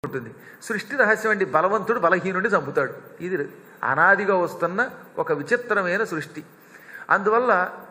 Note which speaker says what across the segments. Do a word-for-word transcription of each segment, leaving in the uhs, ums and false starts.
Speaker 1: ఉంటుంది. సృష్టి రహస్యం అండి. బలవంతుడు బలహీనుడిని చంపుతాడు. ఇది అనాదిగా వస్తున్న ఒక విచిత్రమైన సృష్టి. అందువల్ల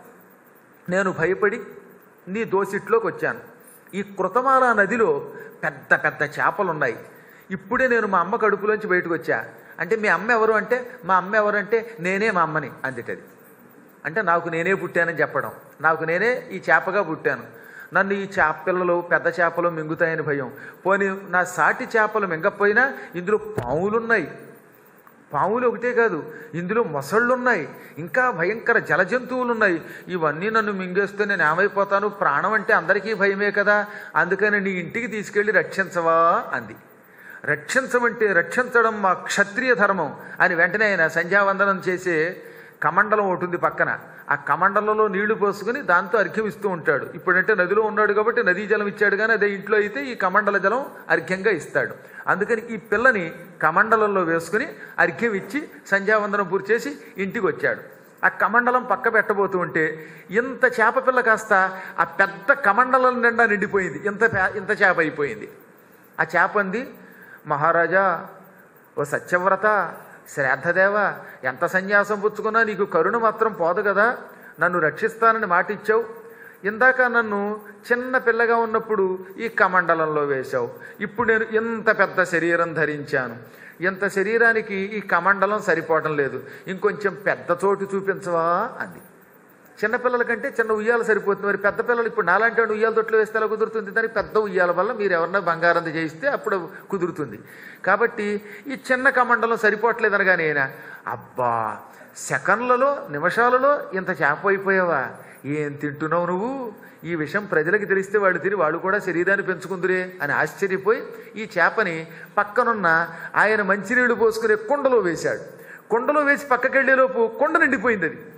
Speaker 1: నేను భయపడి నీ దోసిట్లోకి వచ్చాను. ఈ కృతమాల నదిలో పెద్ద పెద్ద చేపలు ఉన్నాయి. ఇప్పుడే నేను మా అమ్మ కడుపులోంచి బయటకు వచ్చా. అంటే మీ అమ్మ ఎవరు అంటే, మా అమ్మ ఎవరు అంటే నేనే మా అమ్మని అందిటది. అంటే నాకు నేనే పుట్టానని చెప్పడం. నాకు నేనే ఈ చేపగా పుట్టాను. నన్ను ఈ చేప పిల్లలు పెద్ద చేపలు మింగుతాయని భయం. పోనీ నా సాటి చేపలు మింగకపోయినా ఇందులో పాములున్నాయి. పాములు ఒకటే కాదు, ఇందులో మొసళ్ళున్నాయి, ఇంకా భయంకర జల జంతువులు ఉన్నాయి. ఇవన్నీ నన్ను మింగేస్తే నేను ఏమైపోతాను? ప్రాణం అంటే అందరికీ భయమే కదా. అందుకని నీ ఇంటికి తీసుకెళ్ళి రక్షించవా అంది. రక్షించమంటే రక్షించడం మా క్షత్రియ ధర్మం అని వెంటనే ఆయన సంధ్యావందనం చేసే కమండలం ఉంటుంది పక్కన. ఆ కమండలంలో నీళ్లు పోసుకుని దాంతో అర్ఘ్యం ఇస్తూ ఉంటాడు. ఇప్పుడంటే నదిలో ఉన్నాడు కాబట్టి నదీ జలం ఇచ్చాడు, కానీ అదే ఇంట్లో అయితే ఈ కమండల జలం అర్ఘ్యంగా ఇస్తాడు. అందుకని ఈ పిల్లని కమండలంలో వేసుకుని అర్ఘ్యం ఇచ్చి సంధ్యావందనం పూర్తి చేసి ఇంటికి వచ్చాడు. ఆ కమండలం పక్క పెట్టబోతూ ఉంటే ఇంత చేప పిల్ల కాస్త ఆ పెద్ద కమండలం నిండా నిండిపోయింది. ఇంత ఇంత చేప అయిపోయింది. ఆ చేప అంది, మహారాజా, ఓ సత్యవ్రత, శ్రాద్ధదేవ, ఎంత సన్యాసం పుచ్చుకున్నా నీకు కరుణ మాత్రం పోదు కదా. నన్ను రక్షిస్తానని మాట ఇచ్చావు. ఇందాక నన్ను చిన్న పిల్లగా ఉన్నప్పుడు ఈ కమండలంలో వేశావు. ఇప్పుడు నేను ఇంత పెద్ద శరీరం ధరించాను. ఇంత శరీరానికి ఈ కమండలం సరిపోవటం లేదు. ఇంకొంచెం పెద్ద చోటు చూపించవా అంది. చిన్నపిల్లల కంటే చిన్న ఉయ్యాల సరిపోతుంది. మరి పెద్ద పిల్లలు ఇప్పుడు నాలాంటి వాడు ఉయ్యాల తొట్లు వేస్తే ఎలా కుదురుతుంది? దానికి పెద్ద ఉయ్యాల వల్ల మీరు ఎవరన్నా బంగారం చేయిస్తే అప్పుడు కుదురుతుంది. కాబట్టి ఈ చిన్న కమండలం సరిపోవట్లేదు అనగానే ఆయన, అబ్బా, సెకండ్లలో నిమిషాలలో ఇంత చేప అయిపోయావా? ఏం తింటున్నావు నువ్వు? ఈ విషయం ప్రజలకి తెలిస్తే వాళ్ళు తిని వాళ్ళు కూడా శరీరాన్ని పెంచుకుందురే అని ఆశ్చర్యపోయి ఈ చేపని పక్కనున్న ఆయన మంచినీళ్లు పోసుకునే కుండలో వేశాడు. కుండలో వేసి పక్కకెళ్లేలోపు కుండ నిండిపోయింది. అది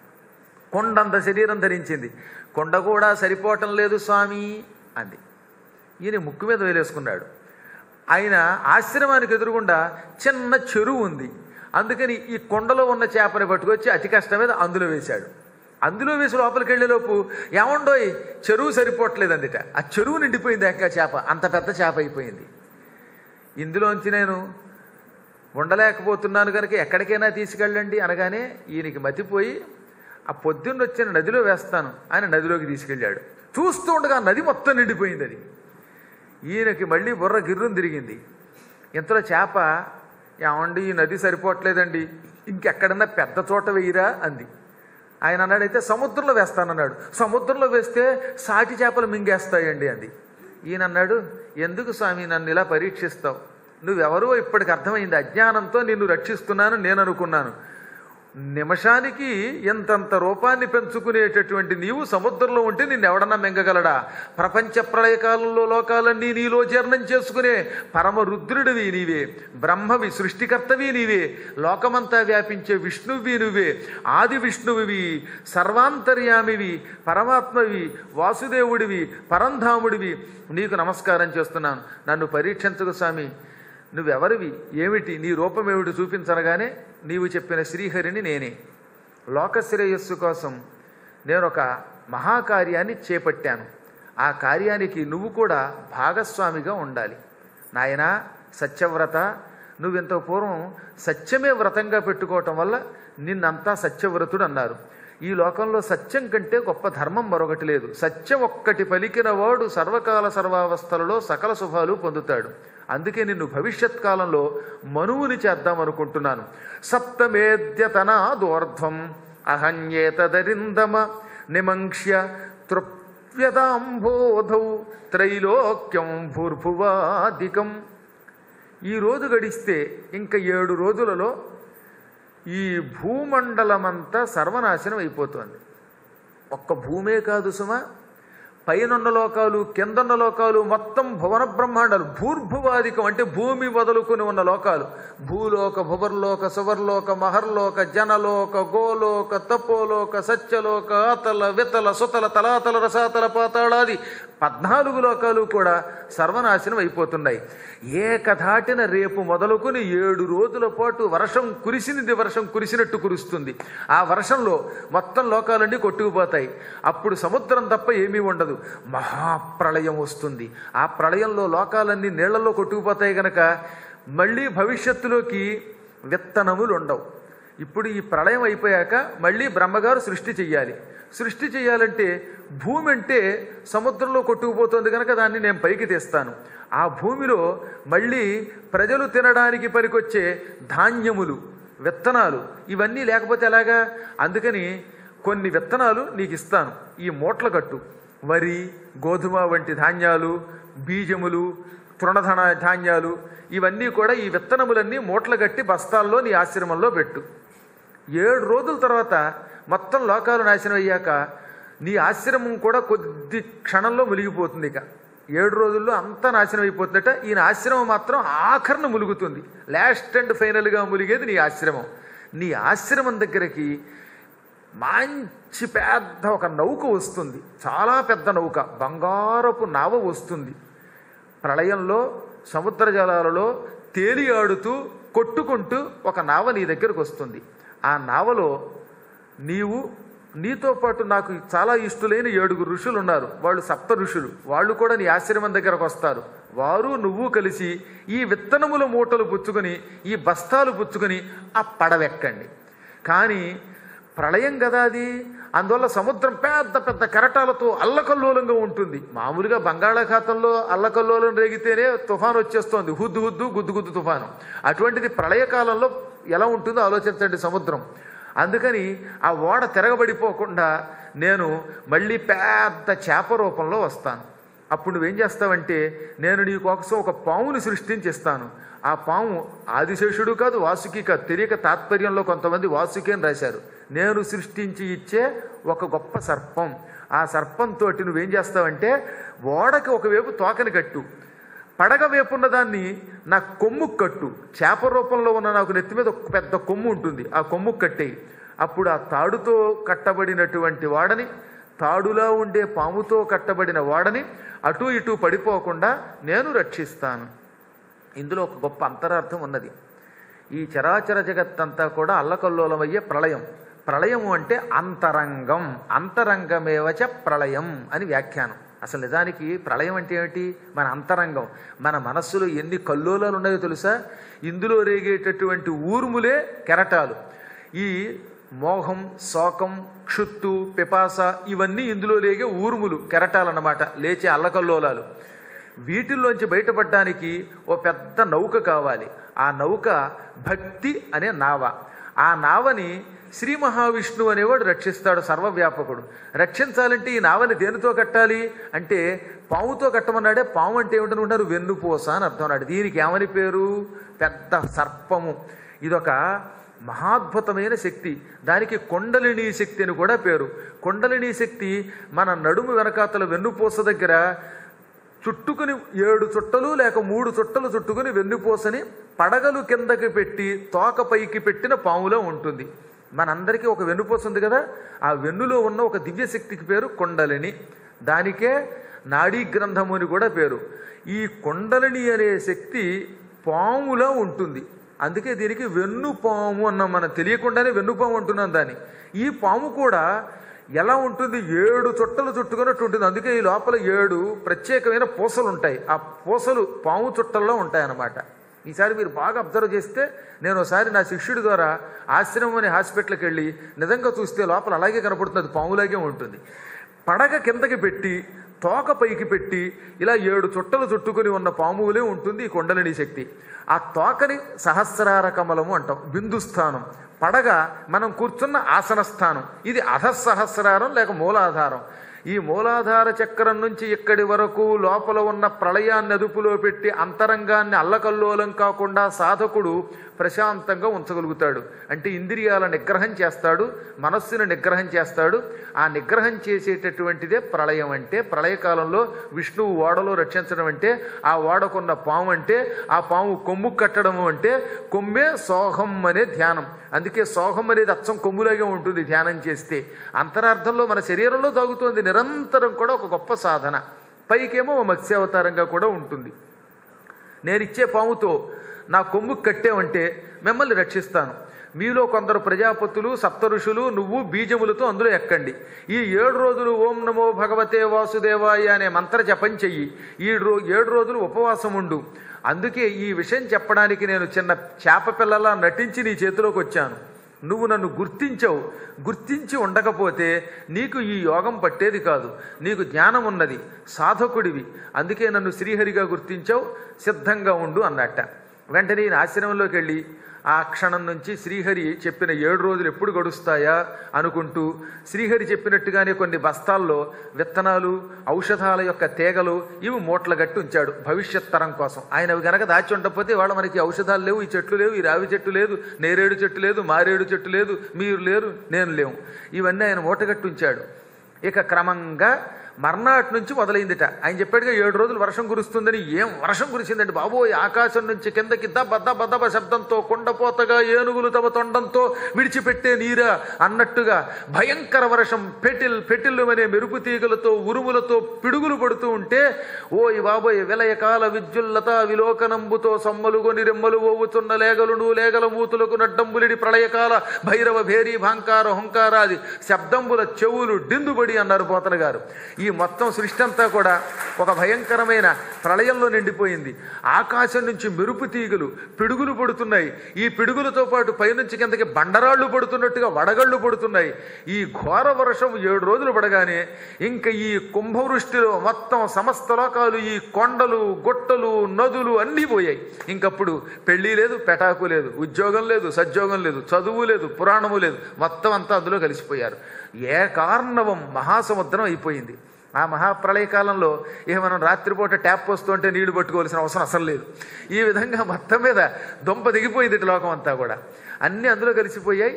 Speaker 1: కొండంత శరీరం ధరించింది. కొండ కూడా సరిపోవటం లేదు స్వామి అంది. ఈయన ముక్కు మీద వేలేసుకున్నాడు. ఆయన ఆశ్రమానికి ఎదురుగుండా చిన్న చెరువు ఉంది. అందుకని ఈ కొండలో ఉన్న చేపని పట్టుకొచ్చి అతి కష్టం మీద అందులో వేశాడు. అందులో వేసి లోపలికి వెళ్ళేలోపు ఏమండోయ్, చెరువు సరిపోవట్లేదు అందుట. ఆ చెరువు నిండిపోయింది. ఎక్క చేప అంత పెద్ద చేప అయిపోయింది. ఇందులోంచి నేను ఉండలేకపోతున్నాను కనుక ఎక్కడికైనా తీసుకెళ్ళండి అనగానే ఈయనకి మతిపోయి ఆ పొద్దున్న వచ్చిన నదిలో వేస్తాను ఆయన నదిలోకి తీసుకెళ్ళాడు. చూస్తూ ఉండగా నది మొత్తం నిండిపోయింది. అది ఈయనకి మళ్ళీ బుర్ర గిర్రం తిరిగింది. ఇంతలో చేప, ఏమండి ఈ నది సరిపోవట్లేదండి, ఇంకెక్కడన్నా పెద్ద చోట వేయరా అంది. ఆయన అన్నాడైతే సముద్రంలో వేస్తానన్నాడు. సముద్రంలో వేస్తే సాటి చేపలు మింగేస్తాయండి అంది. ఈయన అన్నాడు, ఎందుకు స్వామి నన్ను ఇలా పరీక్షిస్తావు? నువ్వెవరో ఇప్పటికి అర్థమైంది. అజ్ఞానంతో నిన్ను రక్షిస్తున్నాను నేను అనుకున్నాను. నిమిషానికి ఎంతంత రూపాన్ని పెంచుకునేటటువంటి నీవు సముద్రంలో ఉంటే నిన్ను ఎవడన్నా మింగగలడా? ప్రపంచ ప్రళయకాలంలో లోకాలన్నీ నీలో జీర్ణం చేసుకునే పరమ రుద్రుడివి నీవే, బ్రహ్మవి, సృష్టికర్తవి నీవే, లోకమంతా వ్యాపించే విష్ణువి నువ్వే, ఆది విష్ణువివి, సర్వాంతర్యామివి, పరమాత్మవి, వాసుదేవుడివి, పరంధాముడివి. నీకు నమస్కారం చేస్తున్నాను. నన్ను పరీక్షించకు స్వామి. నువ్వెవరివి, ఏమిటి, నీ రూపం ఏమిటి చూపించనగానే నీవు చెప్పిన శ్రీహరిని నేనే. లోకశ్రేయస్సు కోసం నేను ఒక మహాకార్యాన్ని చేపట్టాను. ఆ కార్యానికి నువ్వు కూడా భాగస్వామిగా ఉండాలి. నాయనా సత్యవ్రత, నువ్వింత పూర్వం సత్యమే వ్రతంగా పెట్టుకోవటం వల్ల నిన్నంతా సత్యవ్రతుడు అన్నారు. ఈ లోకంలో సత్యం కంటే గొప్ప ధర్మం మరొకటి లేదు. సత్యం ఒక్కటి పలికిన వాడు సర్వకాల సర్వావస్థలలో సకల శుభాలు పొందుతాడు. అందుకే నిన్ను భవిష్యత్ కాలంలో మనువుని చేద్దాం అనుకుంటున్నాను. సప్తమేద్యతనాదోర్ధ్వం అహన్యేతదరిందమ నిమంక్ష్య తృప్యదాంబోధౌ త్రైలోక్యం భూర్భువాదికం. ఈ రోజు గడిస్తే ఇంకా ఏడు రోజులలో ఈ భూమండలమంతా సర్వనాశనం అయిపోతుంది. ఒక్క భూమే కాదు సుమ, పైనున్న లోకాలు, కిందన్న లోకాలు, మొత్తం భువన బ్రహ్మాండాలు, భూర్భువాదికం అంటే భూమి వదులుకుని ఉన్న లోకాలు, భూలోక, భువర్లోక, సువర్లోక, మహర్లోక, జనలోక, గోలోక, తపోలోక, సత్యలోక, ఆతల, వితల, సుతల, తలాతల, రసాతల, పాతాళాది పద్నాలుగు లోకాలు కూడా సర్వనాశనం అయిపోతున్నాయి. ఏకధాటిన రేపు మొదలుకొని ఏడు రోజుల పాటు వర్షం కురిసినది వర్షం కురిసినట్టు కురుస్తుంది. ఆ వర్షంలో మొత్తం లోకాలన్నీ కొట్టుకుపోతాయి. అప్పుడు సముద్రం తప్ప ఏమీ ఉండదు. కాదు, మహాప్రళయం వస్తుంది. ఆ ప్రళయంలో లోకాలన్నీ నీళ్లలో కొట్టుకుపోతాయి గనక మళ్ళీ భవిష్యత్తులోకి విత్తనములు ఉండవు. ఇప్పుడు ఈ ప్రళయం అయిపోయాక మళ్ళీ బ్రహ్మగారు సృష్టి చెయ్యాలి. సృష్టి చేయాలంటే భూమి అంటే సముద్రంలో కొట్టుకుపోతుంది కనుక దాన్ని నేను పైకి తెస్తాను. ఆ భూమిలో మళ్ళీ ప్రజలు తినడానికి పనికొచ్చే ధాన్యములు, విత్తనాలు ఇవన్నీ లేకపోతే ఎలాగా? అందుకని కొన్ని విత్తనాలు నీకు ఇస్తాను. ఈ మూట్ల కట్టు వరి, గోధుమ వంటి ధాన్యాలు, బీజములు, తృణధన ధాన్యాలు ఇవన్నీ కూడా ఈ విత్తనములన్నీ మూట్ల కట్టి బస్తాల్లో నీ ఆశ్రమంలో పెట్టు. ఏడు రోజుల తర్వాత మొత్తం లోకాలు నాశనం అయ్యాక నీ ఆశ్రమం కూడా కొద్ది క్షణంలో మునిగిపోతుంది. ఇక ఏడు రోజుల్లో అంతా నాశనం అయిపోతుందట. ఈయన ఆశ్రమం మాత్రం ఆఖరణ ములుగుతుంది. లాస్ట్ అండ్ ఫైనల్గా ములిగేది నీ ఆశ్రమం. నీ ఆశ్రమం దగ్గరికి మంచి పెద్ద ఒక నౌక వస్తుంది, చాలా పెద్ద నౌక, బంగారపు నావ వస్తుంది. ప్రళయంలో సముద్ర జలాలలో తేలియాడుతూ కొట్టుకుంటూ ఒక నావ నీ దగ్గరకు వస్తుంది. ఆ నావలో నీవు, నీతో పాటు నాకు చాలా ఇష్టలైన ఏడుగురు ఋషులు ఉన్నారు. వాళ్ళు సప్త ఋషులు. వాళ్ళు కూడా నీ ఆశ్రమం దగ్గరకు వస్తారు. వారు నువ్వు కలిసి ఈ విత్తనముల మూటలు పుచ్చుకొని, ఈ బస్తాలు పుచ్చుకొని ఆ పడవెక్కండి. కానీ ప్రళయం కదా అది, అందువల్ల సముద్రం పెద్ద పెద్ద కెరటాలతో అల్లకల్లోలంగా ఉంటుంది. మామూలుగా బంగాళాఖాతంలో అల్లకల్లోలం రేగితేనే తుఫాను వచ్చేస్తోంది, హుద్దు హుద్దు గుద్దు గుద్దు తుఫాను. అటువంటిది ప్రళయకాలంలో ఎలా ఉంటుందో ఆలోచించండి సముద్రం. అందుకని ఆ ఓడ తిరగబడిపోకుండా నేను మళ్ళీ పెద్ద చేప రూపంలో వస్తాను. అప్పుడు నువ్వేం చేస్తావంటే, నేను నీ కోసం ఒక పాముని సృష్టించిస్తాను. ఆ పాము ఆదిశేషుడు కాదు, వాసుకి కాదు. తెలియక తాత్పర్యంలో కొంతమంది వాసుకి అని రాశారు. నేను సృష్టించి ఇచ్చే ఒక గొప్ప సర్పం. ఆ సర్పంతో నువ్వేం చేస్తావంటే, ఓడకి ఒకవైపు తోకని కట్టు, పడగ వేపున్న దాన్ని నా కొమ్ము కట్టు. చేప రూపంలో ఉన్న నాకు నెత్తి మీద ఒక పెద్ద కొమ్ము ఉంటుంది, ఆ కొమ్ము కట్టేయి. అప్పుడు ఆ తాడుతో కట్టబడినటువంటి వాడని, తాడులా ఉండే పాముతో కట్టబడిన వాడని అటు ఇటు పడిపోకుండా నేను రక్షిస్తాను. ఇందులో ఒక గొప్ప అంతరార్థం ఉన్నది. ఈ చరాచర జగత్తంతా కూడా అల్లకల్లోలమయ్యే ప్రళయం. ప్రళయము అంటే అంతరంగం, అంతరంగమేవచ ప్రళయం అని వ్యాఖ్యానం. అసలు నిజానికి ప్రళయం అంటే ఏమిటి? మన అంతరంగం. మన మనస్సులో ఎన్ని కల్లోలాలు ఉన్నాయో తెలుసా? ఇందులో రేగేటటువంటి ఊర్ములే కెరటాలు. ఈ మోహం, శోకం, క్షుత్తు, పిపాస ఇవన్నీ ఇందులో రేగే ఊర్ములు, కెరటాలన్నమాట, లేచే అల్లకల్లోలాలు. వీటిల్లోంచి బయటపడడానికి ఓ పెద్ద నౌక కావాలి. ఆ నౌక భక్తి అనే నావ. ఆ నావని శ్రీ మహావిష్ణువు అనేవాడు రక్షిస్తాడు, సర్వవ్యాపకుడు. రక్షించాలంటే ఈ నావని దేనితో కట్టాలి అంటే పాముతో కట్టమన్నాడే. పాము అంటే ఏమిటనుకుంటారు? వెన్నుపూస అని అర్థం అన్నాడు. దీనికి ఏమని పేరు? పెద్ద సర్పము. ఇదొక మహాద్భుతమైన శక్తి. దానికి కొండలిని శక్తి అని కూడా పేరు. కొండలిని శక్తి మన నడుము వెనకాతల వెన్నుపూస దగ్గర చుట్టుకుని ఏడు చుట్టలు లేక మూడు చుట్టలు చుట్టుకుని వెన్నుపూసని పడగలు కిందకి పెట్టి తోక పైకి పెట్టిన పాములో ఉంటుంది. మనందరికీ ఒక వెన్నుపూస ఉంది కదా, ఆ వెన్నులో ఉన్న ఒక దివ్యశక్తికి పేరు కొండలిని. దానికే నాడీ గ్రంథము అని కూడా పేరు. ఈ కొండలిని అనే శక్తి పాములా ఉంటుంది. అందుకే దీనికి వెన్నుపాము అన్నాం. మనం తెలియకుండానే వెన్నుపాము అంటున్నాం దాన్ని. ఈ పాము కూడా ఎలా ఉంటుంది? ఏడు చుట్టలు చుట్టుకున్నట్టు ఉంటుంది. అందుకే ఈ లోపల ఏడు ప్రత్యేకమైన పూసలు ఉంటాయి. ఆ పూసలు పాము చుట్టల్లో ఉంటాయి అన్నమాట. ఈసారి మీరు బాగా అబ్జర్వ్ చేస్తే, నేను ఒకసారి నా శిష్యుడి ద్వారా ఆశ్రమం అనే హాస్పిటల్కి వెళ్ళి నిజంగా చూస్తే లోపల అలాగే కనపడుతుంది, పాములాగే ఉంటుంది. పడగ కిందకి పెట్టి తోక పైకి పెట్టి ఇలా ఏడు చుట్టలు చుట్టుకుని ఉన్న పాములే ఉంటుంది ఈ కొండలిని శక్తి. ఆ తోకని సహస్రార కమలము అంటాం, బిందుస్థానం. పడగ మనం కూర్చున్న ఆసన స్థానం. ఇది అధస్సహస్రారం లేక మూలాధారం. ఈ మూలాధార చక్రం నుంచి ఇక్కడి వరకు లోపల ఉన్న ప్రళయాన్ని అదుపులో పెట్టి అంతరంగాన్ని అల్లకల్లోలం కాకుండా సాధకుడు ప్రశాంతంగా ఉంచగలుగుతాడు. అంటే ఇంద్రియాల నిగ్రహం చేస్తాడు, మనస్సును నిగ్రహం చేస్తాడు. ఆ నిగ్రహం చేసేటటువంటిదే ప్రళయం అంటే. ప్రళయకాలంలో విష్ణువు ఓడలో రక్షించడం అంటే, ఆ ఓడకున్న పాము అంటే, ఆ పాము కొమ్ము కట్టడము అంటే, కొమ్మే సోహం అనే ధ్యానం. అందుకే సోహం అనేది అచ్చం కొమ్ములాగే ఉంటుంది ధ్యానం చేస్తే. అంతరార్థంలో మన శరీరంలో తాగుతోంది నిరంతరం కూడా ఒక గొప్ప సాధన. పైకేమో మత్స్యావతారంగా కూడా ఉంటుంది. నేనిచ్చే పాముతో నా కొమ్ము కట్టేవంటే మిమ్మల్ని రక్షిస్తాను. మీలో కొందరు ప్రజాపతులు సప్త ఋషులు నువ్వు బీజములతో అందులో ఎక్కండి. ఈ ఏడు రోజులు ఓం నమో భగవతే వాసుదేవాయ అనే మంత్ర జపం చెయ్యి. ఈ రో ఏడు రోజులు ఉపవాసం ఉండు. అందుకే ఈ విషయం చెప్పడానికి నేను చిన్న చేప పిల్లలా నటించి నీ చేతిలోకి వచ్చాను. నువ్వు నన్ను గుర్తించావు. గుర్తించి ఉండకపోతే నీకు ఈ యోగం పట్టేది కాదు. నీకు జ్ఞానం ఉన్నది, సాధకుడివి. అందుకే నన్ను శ్రీహరిగా గుర్తించావు. సిద్ధంగా ఉండు అన్నట్ట. వెంటనే ఈయన ఆశ్రమంలోకి వెళ్ళి ఆ క్షణం నుంచి శ్రీహరి చెప్పిన ఏడు రోజులు ఎప్పుడు గడుస్తాయా అనుకుంటూ శ్రీహరి చెప్పినట్టుగానే కొన్ని బస్తాల్లో విత్తనాలు, ఔషధాల యొక్క తీగలు ఇవి మూటలు గట్టి ఉంచాడు భవిష్యత్ తరం కోసం. ఆయన అవి గనక దాచి ఉండకపోతే వాళ్ళ మనకి ఔషధాలు లేవు, ఈ చెట్లు లేవు, ఈ రావి చెట్టు లేదు, నేరేడు చెట్టు లేదు, మారేడు చెట్టు లేదు, మీరు లేరు, నేను లేవు. ఇవన్నీ ఆయన మూటగట్టి ఉంచాడు. ఇక క్రమంగా మర్నాటి నుంచి మొదలైందిట. ఆయన చెప్పాడుగా ఏడు రోజులు వర్షం కురుస్తుందని. ఏం వర్షం కురిసిందండి బాబోయ్! ఆకాశం నుంచి కిందకి దబ్బ దబ్బ దబ్బ శబ్దంతో, కొండపోతగా ఏనుగులు తమ తొండంతో విడిచిపెట్టే నీరా అన్నట్టుగా భయంకర వర్షం పెటిల్ పెటిల్లు అనే మెరుపు తీగలతో ఉరుములతో పిడుగులు పడుతూ ఉంటే, ఓయ్ బాబోయ్! విలయకాల విద్యుల్లత విలోకనంబుతో సమ్మలుగొని రెమ్మలు ఓవుతున్న లేగలును లేగల మూతులకు నడ్డంబులిడి ప్రళయకాల భైరవ భేరీ భాంకార హుంకారాది శబ్దంబుల చెవులు డిందుబడి అన్నారు పోతన గారు. ఈ మొత్తం సృష్టి అంతా కూడా ఒక భయంకరమైన ప్రళయంలో నిండిపోయింది. ఆకాశం నుంచి మెరుపు తీగలు పిడుగులు పడుతున్నాయి. ఈ పిడుగులతో పాటు పైనుంచి కిందకి బండరాళ్లు పడుతున్నట్టుగా వడగళ్ళు పడుతున్నాయి. ఈ ఘోర వర్షం ఏడు రోజులు పడగానే ఇంకా ఈ కుంభవృష్టిలో మొత్తం సమస్త లోకాలు, ఈ కొండలు గుట్టలు నదులు అన్నీ పోయాయి. ఇంకప్పుడు పెళ్లి లేదు, పెటాకు లేదు, ఉద్యోగం లేదు, సద్యోగం లేదు, చదువు లేదు, పురాణము లేదు, మొత్తం అంతా అందులో కలిసిపోయారు. ఏ కారణవం మహాసముద్రం అయిపోయింది. ఆ మహాప్రళయకాలంలో ఇక మనం రాత్రిపూట ట్యాప్ వస్తుంటే నీళ్లు పట్టుకోవాల్సిన అవసరం అసలు లేదు. ఈ విధంగా మొత్తం మీద దొంప దిగిపోయింది ఇటు లోకం అంతా కూడా. అన్నీ అందులో కలిసిపోయాయి.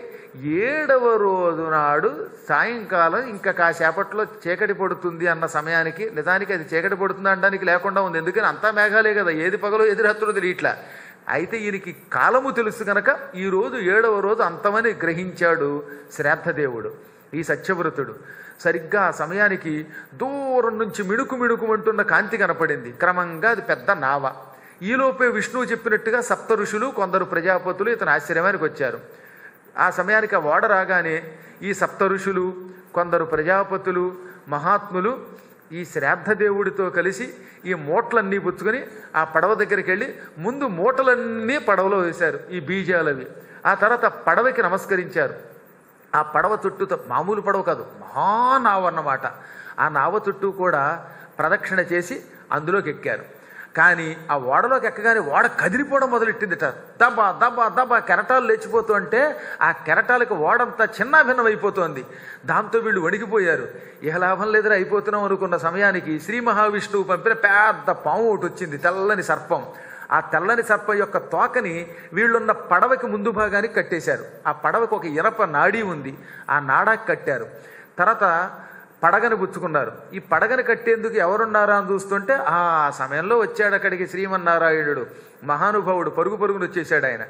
Speaker 1: ఏడవ రోజు నాడు సాయంకాలం ఇంకా కాసేపట్లో చీకటి పడుతుంది అన్న సమయానికి, నిజానికి అది చీకటి పడుతుంది అనడానికి లేకుండా ఉంది. ఎందుకని అంతా మేఘాలే కదా, ఏది పగలో ఎదురు హత్తులు తెలియట్లా. అయితే ఈయనకి కాలము తెలుసు కనుక ఈరోజు ఏడవ రోజు అంతమని గ్రహించాడు శ్రాద్ధదేవుడు, ఈ సత్యవ్రతుడు. సరిగ్గా ఆ సమయానికి దూరం నుంచి మిణుకు మిణుకుమంటున్న కాంతి కనపడింది. క్రమంగా అది పెద్ద నావ. ఈలోపే విష్ణువు చెప్పినట్టుగా సప్త ఋషులు కొందరు ప్రజాపతులు ఇతని ఆశ్రమానికి వచ్చారు. ఆ సమయానికి ఆ ఓడ రాగానే ఈ సప్త ఋషులు కొందరు ప్రజాపతులు మహాత్ములు ఈ శ్రాద్ధదేవుడితో కలిసి ఈ మూటలన్నీ పుచ్చుకొని ఆ పడవ దగ్గరికి వెళ్ళి ముందు మూటలన్నీ పడవలో వేశారు, ఈ బీజాలవి. ఆ తర్వాత పడవకి నమస్కరించారు. ఆ పడవ చుట్టూ, మామూలు పడవ కాదు, మహానావ అన్నమాట. ఆ నావ చుట్టూ కూడా ప్రదక్షిణ చేసి అందులోకి ఎక్కారు. కానీ ఆ ఓడలోకి ఎక్కగానే ఓడ కదిలిపోవడం మొదలెట్టిందిట. దబా దబా దబా కెరటాలు లేచిపోతూ అంటే ఆ కెరటాలకు ఓడంతా చిన్నాభిన్నం అయిపోతోంది. దాంతో వీళ్ళు వణికిపోయారు. ఇహ లాభం లేదని అయిపోతున్నాం అనుకున్న సమయానికి శ్రీ మహావిష్ణువు పంపిన పెద్ద పాము ఒకటి వచ్చింది, తెల్లని సర్పం. ఆ తెల్లని సర్పం యొక్క తోకని వీళ్ళున్న పడవకి ముందు భాగానికి కట్టేశారు. ఆ పడవకు ఒక ఇనప నాడీ ఉంది, ఆ నాడాకి కట్టారు. తర్వాత పడగని పుచ్చుకున్నారు. ఈ పడగని కట్టేందుకు ఎవరున్నారా అని చూస్తుంటే ఆ సమయంలో వచ్చాడు అక్కడికి శ్రీమన్నారాయణుడు. మహానుభావుడు పరుగు పరుగును వచ్చేసాడు. ఆయన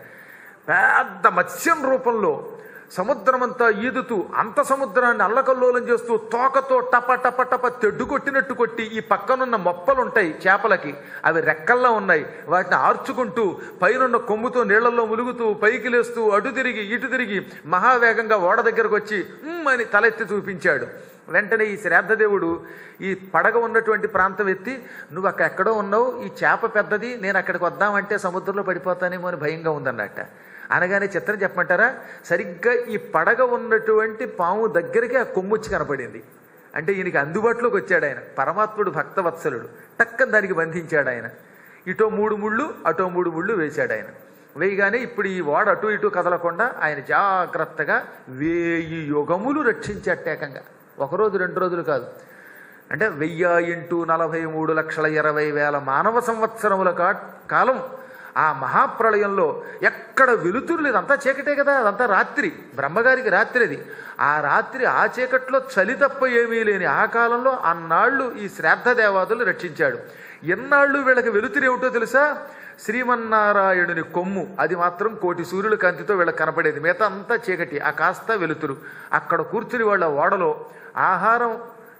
Speaker 1: పెద్ద మత్స్యం రూపంలో సముద్రమంతా ఈదుతూ అంత సముద్రాన్ని అల్లకల్లోలం చేస్తూ తోకతో టప టప టప తెడ్డు కొట్టినట్టు కొట్టి ఈ పక్కనున్న మొప్పలుంటాయి చేపలకి, అవి రెక్కల్లా ఉన్నాయి, వాటిని ఆర్చుకుంటూ పైనున్న కొమ్ముతో నీళ్లలో ములుగుతూ పైకి లేస్తూ అటు తిరిగి ఇటు తిరిగి మహావేగంగా ఓడ దగ్గరకు వచ్చి అని తలెత్తి చూపించాడు. వెంటనే ఈ శ్రాద్ధదేవుడు ఈ పడగ ఉన్నటువంటి ప్రాంతం ఎత్తి, నువ్వు అక్కడ ఎక్కడో ఉన్నావు, ఈ చేప పెద్దది, నేను అక్కడికి వద్దామంటే సముద్రంలో పడిపోతానేమో అని భయంగా ఉందన్నట్ట. అనగానే చిత్రం చెప్పమంటారా, సరిగ్గా ఈ పడగ ఉన్నటువంటి పాము దగ్గరికి ఆ కొమ్ముచ్చి కనపడింది. అంటే ఈయనకి అందుబాటులోకి వచ్చాడు ఆయన. పరమాత్ముడు భక్తవత్సలుడు. టక్కన దానికి బంధించాడు ఆయన. ఇటో మూడు ముళ్ళు అటో మూడు ముళ్ళు వేశాడు ఆయన. వేయగానే ఇప్పుడు ఈ ఓడ అటు ఇటు కదలకుండా ఆయన జాగ్రత్తగా వేయి యుగములు రక్షించేటేకంగా. ఒకరోజు రెండు రోజులు కాదు, అంటే వెయ్యి ఇంటూ నలభై మూడు లక్షల ఇరవై వేల మానవ సంవత్సరముల కా కాలం ఆ మహాప్రళయంలో ఎక్కడ వెలుతురు లేదు, అంతా చీకటే కదా, అదంతా రాత్రి, బ్రహ్మగారికి రాత్రి అది. ఆ రాత్రి ఆ చీకట్లో చలి తప్ప ఏమీ లేని ఆ కాలంలో అన్నాళ్ళు ఈ శ్రాద్ధ దేవాదులు రక్షించాడు. ఎన్నాళ్ళు వీళ్ళకి వెలుతురు ఏమిటో తెలుసా? శ్రీమన్నారాయణుని కొమ్ము, అది మాత్రం కోటి సూర్యుల కాంతితో వీళ్ళకి కనపడేది. మిగతా అంతా చీకటి, ఆ కాస్త వెలుతురు. అక్కడ కూర్చుని వాళ్ళ ఓడలో ఆహారం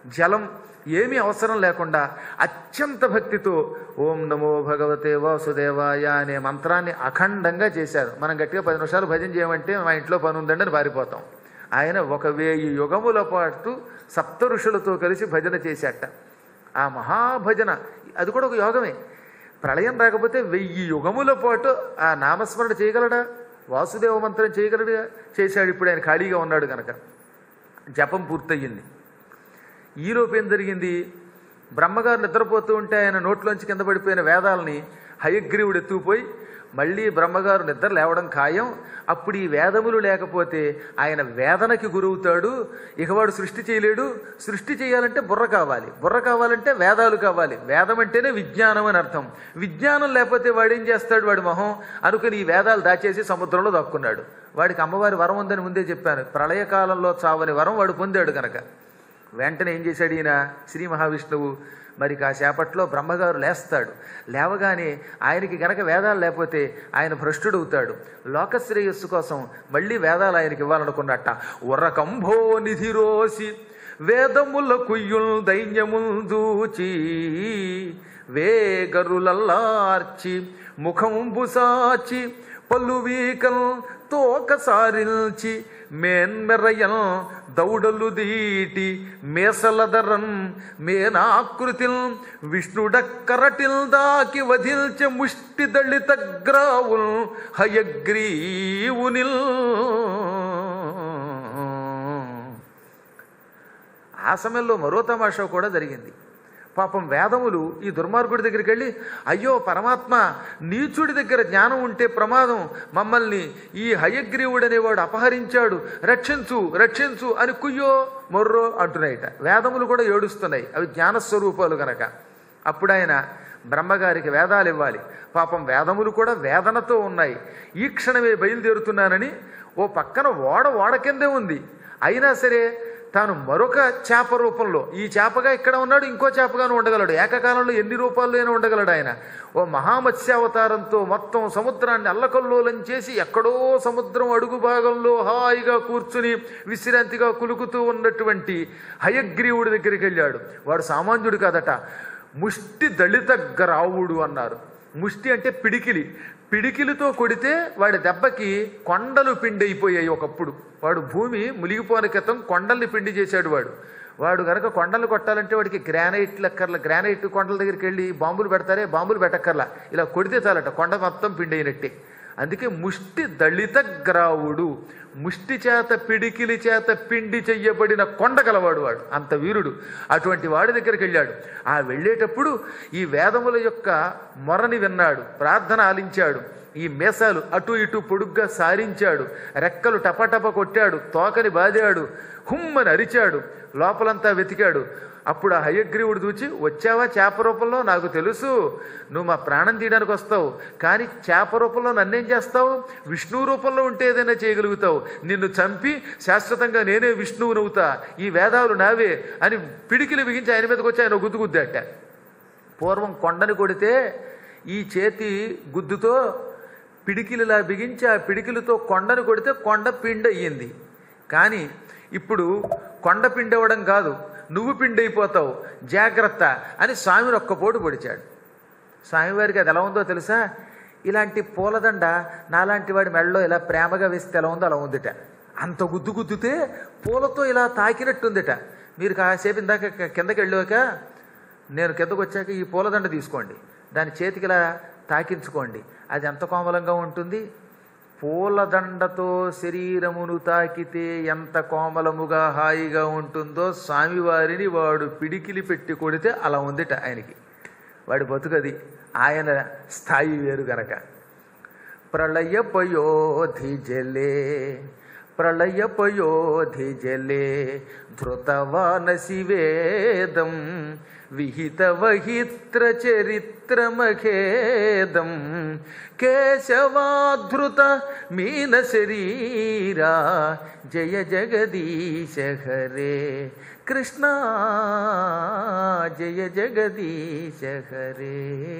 Speaker 1: జలం ఏమీ అవసరం లేకుండా అత్యంత భక్తితో ఓం నమో భగవతే వాసుదేవాయ అనే మంత్రాన్ని అఖండంగా చేశారు. మనం గట్టిగా పది నిమిషాలు భజన చేయమంటే మా ఇంట్లో పని ఉందండి అని పారిపోతాం. ఆయన ఒక వెయ్యి యుగముల పాటు సప్త ఋషులతో కలిసి భజన చేశాట. ఆ మహాభజన అది కూడా ఒక యోగమే. ప్రళయం రాకపోతే వెయ్యి యుగముల పాటు ఆ నామస్మరణ చేయగలడా? వాసుదేవ మంత్రం చేయగలడుగా? చేశాడు. ఇప్పుడు ఆయన ఖాళీగా ఉన్నాడు కనుక జపం పూర్తయింది. ఈలోపు ఏం జరిగింది? బ్రహ్మగారు నిద్రపోతూ ఉంటే ఆయన నోట్లోంచి కింద పడిపోయిన వేదాలని హయగ్రీవుడు ఎత్తుకుపోయి మళ్ళీ బ్రహ్మగారు నిద్ర లేవడం ఖాయం. అప్పుడు ఈ వేదములు లేకపోతే ఆయన వేదనకి గురవుతాడు. ఇక వాడు సృష్టి చేయలేడు. సృష్టి చేయాలంటే బుర్ర కావాలి. బుర్ర కావాలంటే వేదాలు కావాలి. వేదం అంటేనే విజ్ఞానం అని అర్థం. విజ్ఞానం లేకపోతే వాడేం చేస్తాడు? వాడి మొహం అనుకుని ఈ వేదాలు దాచేసి సముద్రంలో దక్కున్నాడు. వాడికి అమ్మవారి వరం ఉందని ముందే చెప్పాను. ప్రళయకాలంలో చావని వరం వాడు పొందాడు కనుక వెంటనే ఏం చేశాడు ఈయన శ్రీ మహావిష్ణువు? మరి కాసేపట్లో బ్రహ్మగారు లేస్తాడు. లేవగానే ఆయనకి గనక వేదాలు లేకపోతే ఆయన భ్రష్టుడవుతాడు. లోకశ్రేయస్సు కోసం మళ్ళీ వేదాలు ఆయనకి ఇవ్వాలనుకున్నట్ట. ఉర్రకంభో నిధిరోసి వేదముల కుయ్యుల్ దైన్యముల్ దూచి వేగరులల్లార్చి ముఖంబు సాచి పల్లువీకల్ తోక సారిల్చి మేన్మెరయల్ దౌడలు దీటి మేసలదరన్ మేనాకృతిల్ విష్ణుడక్కరటిల్ దాకి వధిల్చె ముష్టి దళిత గ్రావుల్ హయగ్రీవునిల్. ఆ సమయంలో మరో తమాషా కూడా జరిగింది. పాపం వేదములు ఈ దుర్మార్గుడి దగ్గరికి వెళ్ళి, అయ్యో పరమాత్మ, నీచుడి దగ్గర జ్ఞానం ఉంటే ప్రమాదం, మమ్మల్ని ఈ హయగ్రీవుడు అనేవాడు అపహరించాడు, రక్షించు రక్షించు అని కుయ్యో మొర్రో అంటున్నాయిట. వేదములు కూడా ఏడుస్తున్నాయి, అవి జ్ఞానస్వరూపాలు గనక. అప్పుడు ఆయన బ్రహ్మగారికి వేదాలు ఇవ్వాలి. పాపం వేదములు కూడా వేదనతో ఉన్నాయి. ఈ క్షణమే బయలుదేరుతున్నానని ఓ పక్కన ఓడ ఓడ కిందే ఉంది. అయినా సరే తాను మరొక చేప రూపంలో, ఈ చేపగా ఇక్కడ ఉన్నాడు, ఇంకో చేపగాను ఉండగలడు. ఏకకాలంలో ఎన్ని రూపాల్లోనే ఉండగలడు ఆయన. ఓ మహామత్స్యావతారంతో మొత్తం సముద్రాన్ని అల్లకల్లోలం చేసి ఎక్కడో సముద్రం అడుగు భాగంలో హాయిగా కూర్చుని విశ్రాంతిగా కులుకుతూ ఉన్నటువంటి హయగ్రీవుడి దగ్గరికి వెళ్ళాడు. వాడు సామాన్యుడు కాదట. ముష్టి దళిత గ్రావుడు అన్నారు. ముష్టి అంటే పిడికిలి. పిడికిలితో కొడితే వాడి దెబ్బకి కొండలు పిండి అయిపోయాయి. ఒకప్పుడు వాడు భూమి మునిగిపోని క్రితం కొండల్ని పిండి చేశాడు వాడు. వాడు కనుక కొండలు కొట్టాలంటే వాడికి గ్రానైట్ లెక్కర్ల గ్రానైట్ కొండల దగ్గరికి వెళ్ళి బాంబులు పెడతారే, బాంబులు పెట్టక్కర్లా, ఇలా కొడితే చాలట కొండ మొత్తం పిండి అయినట్టే. అందుకే ముష్టి దళిత గ్రావుడు, ముష్టి చేత పిడికిలి చేత పిండి చెయ్యబడిన కొండ గలవాడు వాడు, అంత వీరుడు. అటువంటి వాడి దగ్గరికి వెళ్ళాడు. ఆ వెళ్ళేటప్పుడు ఈ వేదముల యొక్క మొరని విన్నాడు, ప్రార్థన ఆలించాడు. ఈ మేసాలు అటు ఇటు పొడుగ్గా సారించాడు, రెక్కలు టపటప కొట్టాడు, తోకని బాదాడు, హుమ్మని అరిచాడు, లోపలంతా వెతికాడు. అప్పుడు ఆ హయగ్రీవుడు చూచి, వచ్చావా చేప రూపంలో? నాకు తెలుసు నువ్వు మా ప్రాణం తీయడానికి వస్తావు, కానీ చేప రూపంలో నన్నేం చేస్తావు? విష్ణు రూపంలో ఉంటే ఏదైనా చేయగలుగుతావు. నిన్ను చంపి శాశ్వతంగా నేనే విష్ణువునవుతా, ఈ వేదాలు నావే అని పిడికిలు బిగించి ఆయన మీదకి వచ్చి ఆయన గుద్దు గుద్దట. పూర్వం కొండని కొడితే ఈ చేతి గుద్దుతో పిడికిలిలా బిగించి ఆ పిడికిలతో కొండను కొడితే కొండ పిండి అయ్యింది. కానీ ఇప్పుడు కొండ పిండి అవ్వడం కాదు, నువ్వు పిండి అయిపోతావు, జాగ్రత్త అని స్వామిని ఒక్కపోటు పొడిచాడు. స్వామివారికి అది ఎలా ఉందో తెలుసా? ఇలాంటి పూలదండ నాలాంటి వాడి మెడలో ఇలా ప్రేమగా వేస్తే ఎలా ఉందో అలా ఉందిట. అంత గుద్దు గుద్దుతే పూలతో ఇలా తాకినట్టుందిట. మీరు కాసేపు ఇందాక కిందకి వెళ్ళాక నేను కిందకు వచ్చాక ఈ పూలదండ తీసుకోండి, దాని చేతికి ఇలా తాకించుకోండి, అది ఎంత కోమలంగా ఉంటుంది. పూలదండతో శరీరమును తాకితే ఎంత కోమలముగా హాయిగా ఉంటుందో స్వామివారిని వాడు పిడికిలి పెట్టి కొడితే అలా ఉందిట ఆయనకి. వాడి బతుకది, ఆయన స్థాయి వేరు గనక. ప్రళయపయోధి జలే ప్రళయపయోధి జలే ధృతవానసి వేదం విహితవహిత్ర చరిత్రమఖేదం కేశవాధృత మీన శరీరా జయ జగదీశ హరే కృష్ణ జయ జగదీశ హరే.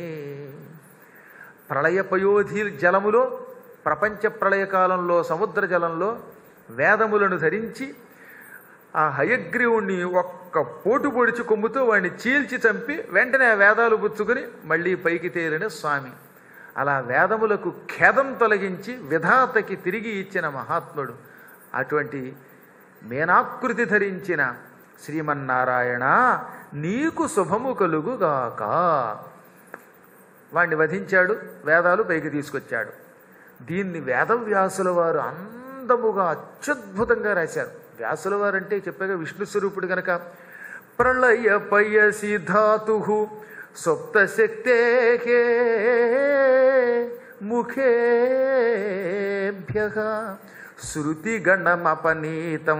Speaker 1: ప్రళయపయోధి జలములో, ప్రపంచ ప్రళయకాలంలో సముద్ర జలంలో వేదములను ధరించి ఆ హయగ్రీవుణ్ణి ఒక్క ఒక్క పోటు పొడిచి కొమ్ముతో వాడిని చీల్చి చంపి వెంటనే ఆ వేదాలు పుచ్చుకుని మళ్ళీ పైకి తేలిన స్వామి. అలా వేదములకు ఖేదం తొలగించి విధాతకి తిరిగి ఇచ్చిన మహాత్ముడు. అటువంటి మేనాకృతి ధరించిన శ్రీమన్నారాయణ నీకు శుభము కలుగుగాక. వాణ్ణి వధించాడు, వేదాలు పైకి తీసుకొచ్చాడు. దీన్ని వేదవ్యాసుల వారు అందముగా అత్యద్భుతంగా రాశారు. వ్యాసుల వారు అంటే చెప్పాగా విష్ణు స్వరూపుడు గనక. ప్రళయ పయసి ధాతు సుప్త శక్తే ముఖేభ్య శృతి గణమపనీతం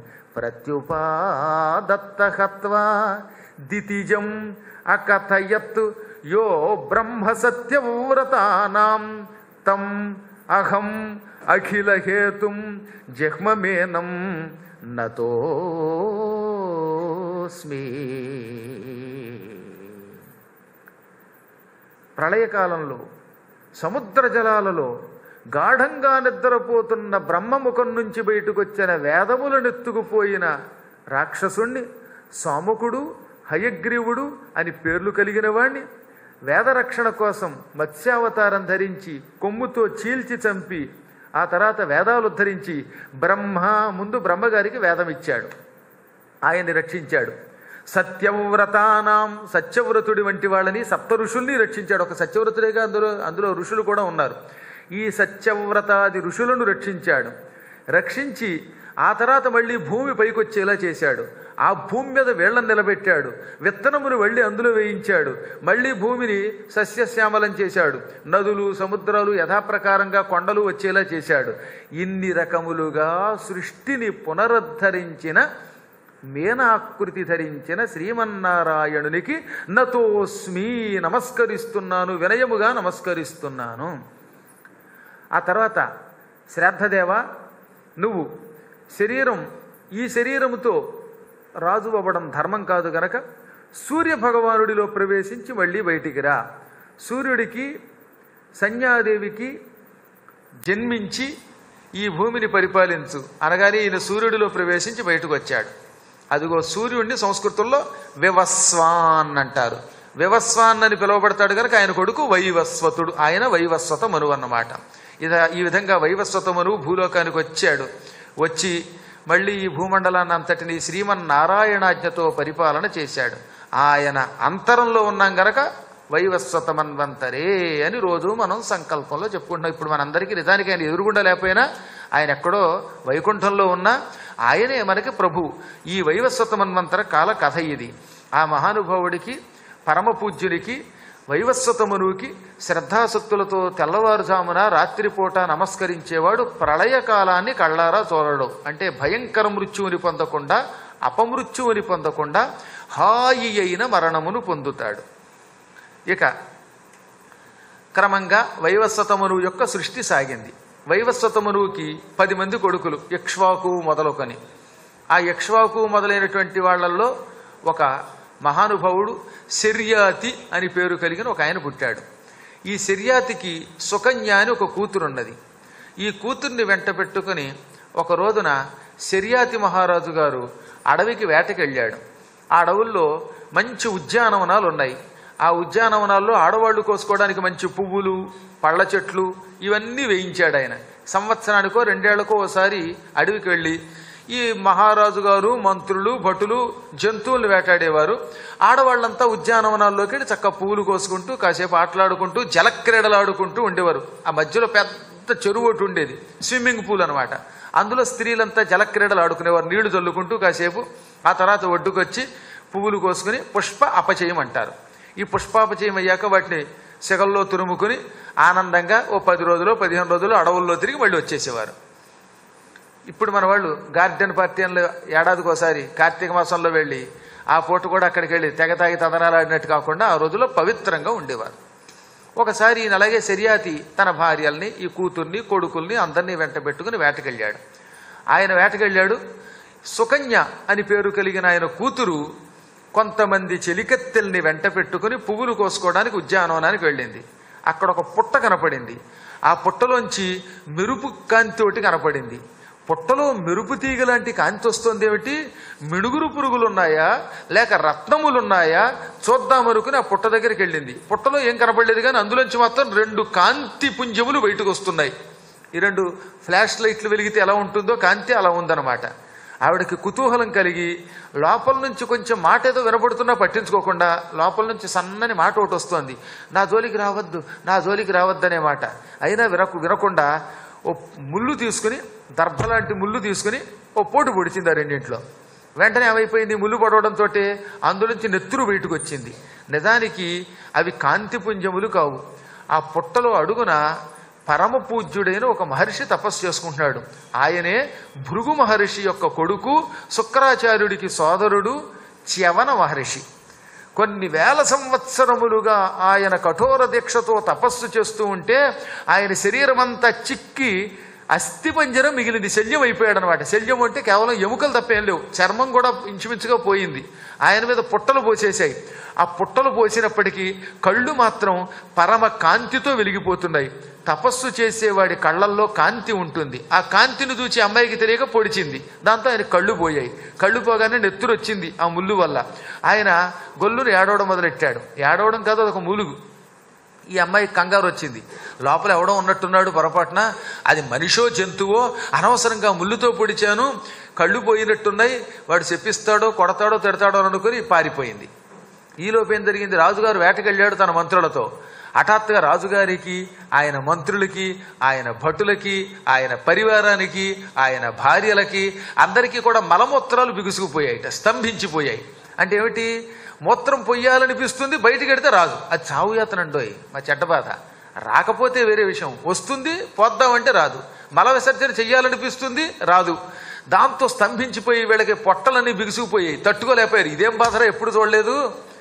Speaker 1: ప్రత్యుపాదత్తహత్వా దితిజం అకథయత్ యో బ్రహ్మ సత్యవ్రతానాం తం అహం అఖిల హేతుం జహ్మమేనం నతోస్మి. ప్రళయకాలంలో సముద్ర జలాలలో గాఢంగా నిద్రపోతున్న బ్రహ్మముఖం నుంచి బయటకొచ్చిన వేదములనెత్తుకుపోయిన రాక్షసుణ్ణి సాముకుడు, హయగ్రీవుడు అని పేర్లు కలిగిన వాణ్ణి వేదరక్షణ కోసం మత్స్యావతారం ధరించి కొమ్ముతో చీల్చి చంపి ఆ తర్వాత వేదాలు ఉద్ధరించి బ్రహ్మ ముందు బ్రహ్మగారికి వేదం ఇచ్చాడు, ఆయన్ని రక్షించాడు. సత్యవ్రతానాం సత్యవ్రతుడి వంటి వాళ్ళని సప్త ఋషుల్ని రక్షించాడు. ఒక సత్యవ్రతుడేగా అందులో అందులో ఋషులు కూడా ఉన్నారు. ఈ సత్యవ్రతాది ఋషులను రక్షించాడు. రక్షించి ఆ తర్వాత మళ్ళీ భూమి పైకొచ్చేలా చేశాడు. ఆ భూమి మీద వేళ్లను నిలబెట్టాడు. విత్తనమును వెళ్ళి అందులో వేయించాడు. మళ్ళీ భూమిని సస్యశ్యామలం చేశాడు. నదులు, సముద్రాలు యథాప్రకారంగా కొండలు వచ్చేలా చేశాడు. ఇన్ని రకములుగా సృష్టిని పునరుద్ధరించిన మేనాకృతి ధరించిన శ్రీమన్నారాయణునికి నతోస్మి నమస్కరిస్తున్నాను, వినయముగా నమస్కరిస్తున్నాను. ఆ తర్వాత శ్రాద్ధదేవ, నువ్వు శరీరం ఈ శరీరముతో రాజు అవ్వడం ధర్మం కాదు గనక సూర్య భగవానుడిలో ప్రవేశించి మళ్ళీ బయటికి రా. సూర్యుడికి సంజ్ఞాదేవికి జన్మించి ఈ భూమిని పరిపాలించు అనగానే ఈయన సూర్యుడిలో ప్రవేశించి బయటకు వచ్చాడు. అదిగో సూర్యుడిని సంస్కృతంలో వివస్వాన్ అంటారు. వివస్వాన్ అని పిలువబడతాడు కనుక ఆయన కొడుకు వైవస్వతుడు. ఆయన వైవస్వత మనువు అన్నమాట. ఇది ఈ విధంగా వైవస్వత మనువు భూలోకానికి వచ్చాడు. వచ్చి మళ్ళీ ఈ భూమండలాన్ని అంతటిని శ్రీమన్నారాయణాజ్ఞతో పరిపాలన చేశాడు. ఆయన అంతరంలో ఉన్నాం గనక వైవస్వత మన్వంతరే అని రోజు మనం సంకల్పంలో చెప్పుకుంటున్నాం. ఇప్పుడు మనందరికీ నిజానికి ఆయన ఎదురుగుండా లేకపోయినా ఆయన ఎక్కడో వైకుంఠంలో ఉన్నా ఆయనే మనకి ప్రభు. ఈ వైవస్వత మన్వంతర కాల కథ ఇది. ఆ మహానుభావుడికి, పరమ పూజ్యునికి, వైవస్వత మనువుకి శ్రద్ధాసక్తులతో తెల్లవారుజామున రాత్రిపూట నమస్కరించేవాడు ప్రళయకాలాన్ని కళ్ళారా చూడడు. అంటే భయంకర మృత్యువుని పొందకుండా, అపమృత్యువుని పొందకుండా హాయి అయిన మరణమును పొందుతాడు. ఇక క్రమంగా వైవస్వత మనువు యొక్క సృష్టి సాగింది. వైవస్వత మనువుకి పది మంది కొడుకులు, ఇక్ష్వాకు మొదలుకొని. ఆ ఇక్ష్వాకు మొదలైనటువంటి వాళ్ళల్లో ఒక మహానుభావుడు శర్యాతి అని పేరు కలిగిన ఒక ఆయన పుట్టాడు. ఈ శర్యాతికి సుకన్య అని ఒక కూతురున్నది. ఈ కూతుర్ని వెంట పెట్టుకుని ఒక రోజున శర్యాతి మహారాజు గారు అడవికి వేటకెళ్ళాడు. ఆ అడవుల్లో మంచి ఉద్యానవనాలు ఉన్నాయి. ఆ ఉద్యానవనాల్లో ఆడవాళ్లు కోసుకోవడానికి మంచి పువ్వులు, పళ్ళ చెట్లు ఇవన్నీ వేయించాడు ఆయన. సంవత్సరానికో రెండేళ్లకో ఒకసారి అడవికి వెళ్ళి ఈ మహారాజు గారు, మంత్రులు, భటులు జంతువులు వేటాడేవారు. ఆడవాళ్ళంతా ఉద్యానవనాల్లోకి వెళ్ళి చక్క పువ్వులు కోసుకుంటూ కాసేపు ఆటలాడుకుంటూ జలక్రీడలాడుకుంటూ ఉండేవారు. ఆ మధ్యలో పెద్ద చెరువు ఒకటి ఉండేది, స్విమ్మింగ్ పూల్ అనమాట. అందులో స్త్రీలంతా జలక్రీడలు ఆడుకునేవారు, నీళ్లు చల్లుకుంటూ కాసేపు. ఆ తర్వాత ఒడ్డుకొచ్చి పువ్వులు కోసుకుని పుష్ప అపచయం అంటారు. ఈ పుష్పాపచయం అయ్యాక వాటిని సెగల్లో తురుముకుని ఆనందంగా ఓ పది రోజులు పదిహేను రోజులు అడవుల్లో తిరిగి మళ్ళీ వచ్చేసేవారు. ఇప్పుడు మన వాళ్ళు గార్డెన్ పార్టీ అని ఏడాదికి ఒకసారి కార్తీక మాసంలో వెళ్ళి ఆ పూట కూడా అక్కడికి వెళ్ళి తెగ తాగి తదనాలు ఆడినట్టు కాకుండా ఆ రోజుల్లో పవిత్రంగా ఉండేవారు. ఒకసారి ఈయన అలాగే శర్యాతి తన భార్యల్ని, ఈ కూతుర్ని, కొడుకుల్ని అందరినీ వెంట పెట్టుకుని వేటకెళ్ళాడు. ఆయన వేటకెళ్ళాడు. సుకన్య అని పేరు కలిగిన ఆయన కూతురు కొంతమంది చెలికత్తెల్ని వెంట పెట్టుకుని పువ్వులు కోసుకోవడానికి ఉద్యానవనానికి వెళ్ళింది. అక్కడ ఒక పుట్ట కనపడింది. ఆ పుట్టలోంచి మెరుపు కాంతి ఒకటి కనపడింది. పుట్టలో మెరుపు తీగ లాంటి కాంతి వస్తుంది ఏమిటి, మిడుగురు పురుగులు ఉన్నాయా లేక రత్నములు ఉన్నాయా చూద్దామనుకుని ఆ పుట్ట దగ్గరికి వెళ్ళింది. పుట్టలో ఏం కనపడలేదు, కానీ అందులోంచి మాత్రం రెండు కాంతి పుంజములు బయటకు వస్తున్నాయి. ఈ రెండు ఫ్లాష్ లైట్లు వెలిగితే ఎలా ఉంటుందో కాంతి అలా ఉందన్నమాట. ఆవిడకి కుతూహలం కలిగి లోపల నుంచి కొంచెం మాట ఏదో వినపడుతున్నా పట్టించుకోకుండా లోపల నుంచి సన్నని మాట ఒకటి వస్తోంది, నా జోలికి రావద్దు నా జోలికి రావద్దు అనే మాట. అయినా వినకు వినకుండా ఓ ముళ్ళు తీసుకుని, దర్భలాంటి ముళ్ళు తీసుకుని ఓ పోటు పొడిచింది ఆ రెండింట్లో. వెంటనే ఏమైపోయింది, ముళ్ళు పడవడంతో అందులోంచి నెత్తురు బయటకు వచ్చింది. నిజానికి అవి కాంతిపుంజములు కావు. ఆ పుట్టలో అడుగున పరమ పూజ్యుడైన ఒక మహర్షి తపస్సు చేసుకుంటున్నాడు. ఆయనే భృగు మహర్షి యొక్క కొడుకు, శుక్రాచార్యుడికి సోదరుడు చ్యవన మహర్షి. కొన్ని వేల సంవత్సరములుగా ఆయన కఠోర దీక్షతో తపస్సు చేస్తూ ఉంటే ఆయన శరీరం అంతా చిక్కి అస్థిపంజరం మిగిలింది, శల్యం అయిపోయాడు అనమాట. శల్యం అంటే కేవలం ఎముకలు తప్పేం లేవు, చర్మం కూడా ఇంచుమించుగా పోయింది. ఆయన మీద పుట్టలు పోసేశాయి. ఆ పుట్టలు పోసినప్పటికీ కళ్ళు మాత్రం పరమ కాంతితో వెలిగిపోతున్నాయి. తపస్సు చేసేవాడి కళ్ళల్లో కాంతి ఉంటుంది. ఆ కాంతిని చూచి అమ్మాయికి తెలియక పొడిచింది. దాంతో ఆయన కళ్ళు పోయాయి. కళ్ళు పోగానే నెత్తురు వచ్చింది ఆ ముళ్ళు వల్ల. ఆయన గొల్లును ఏడవడం మొదలెట్టాడు. ఏడవడం కాదు, అదొక మూలుగు. ఈ అమ్మాయి కంగారు వచ్చింది. లోపల ఎవడో ఉన్నట్టున్నాడు పొరపాటున, అది మనిషో జంతువో, అనవసరంగా ముళ్ళుతో పొడిచాను, కళ్ళు పోయినట్టున్నాయి, వాడు చెప్పిస్తాడో కొడతాడో తిడతాడో అనుకుని పారిపోయింది. ఈలోపు ఏం జరిగింది, రాజుగారు వేటకెళ్ళాడు తన మంత్రులతో. హఠాత్తుగా రాజుగారికి, ఆయన మంత్రులకి, ఆయన భటులకి, ఆయన పరివారానికి, ఆయన భార్యలకి అందరికీ కూడా మలమూత్రాలు బిగుసుకుపోయాయి, స్తంభించిపోయాయి. అంటే ఏమిటి, మూత్రం పొయ్యాలనిపిస్తుంది, బయటికి వెడితే రాదు. అది చావు యాతనండోయ్, మా చెడ్డ బాధ. రాకపోతే వేరే విషయం, వస్తుంది పోద్దామంటే రాదు. మల విసర్జన చెయ్యాలనిపిస్తుంది, రాదు. దాంతో స్తంభించిపోయి వీళ్ళకి పొట్టలన్నీ బిగుసుకుపోయాయి, తట్టుకోలేకపోయారు. ఇదేం బాధరా, ఎప్పుడు చూడలేదు.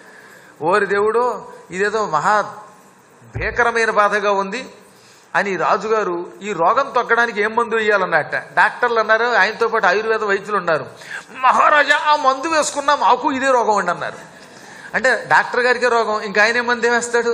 Speaker 1: ఓరి దేవుడో, ఇదేదో మహా భీకరమైన బాధగా ఉంది అని రాజుగారు ఈ రోగం తగ్గడానికి ఏం మందు వేయాలన్నట్ట. డాక్టర్లు అన్నారు, ఆయనతో పాటు ఆయుర్వేద వైద్యులు ఉన్నారు. మహారాజా ఆ మందు వేసుకున్నా మాకు ఇదే రోగం అండి అన్నారు. అంటే డాక్టర్ గారికే రోగం, ఇంకా ఆయన ఏ మందు వేస్తాడు.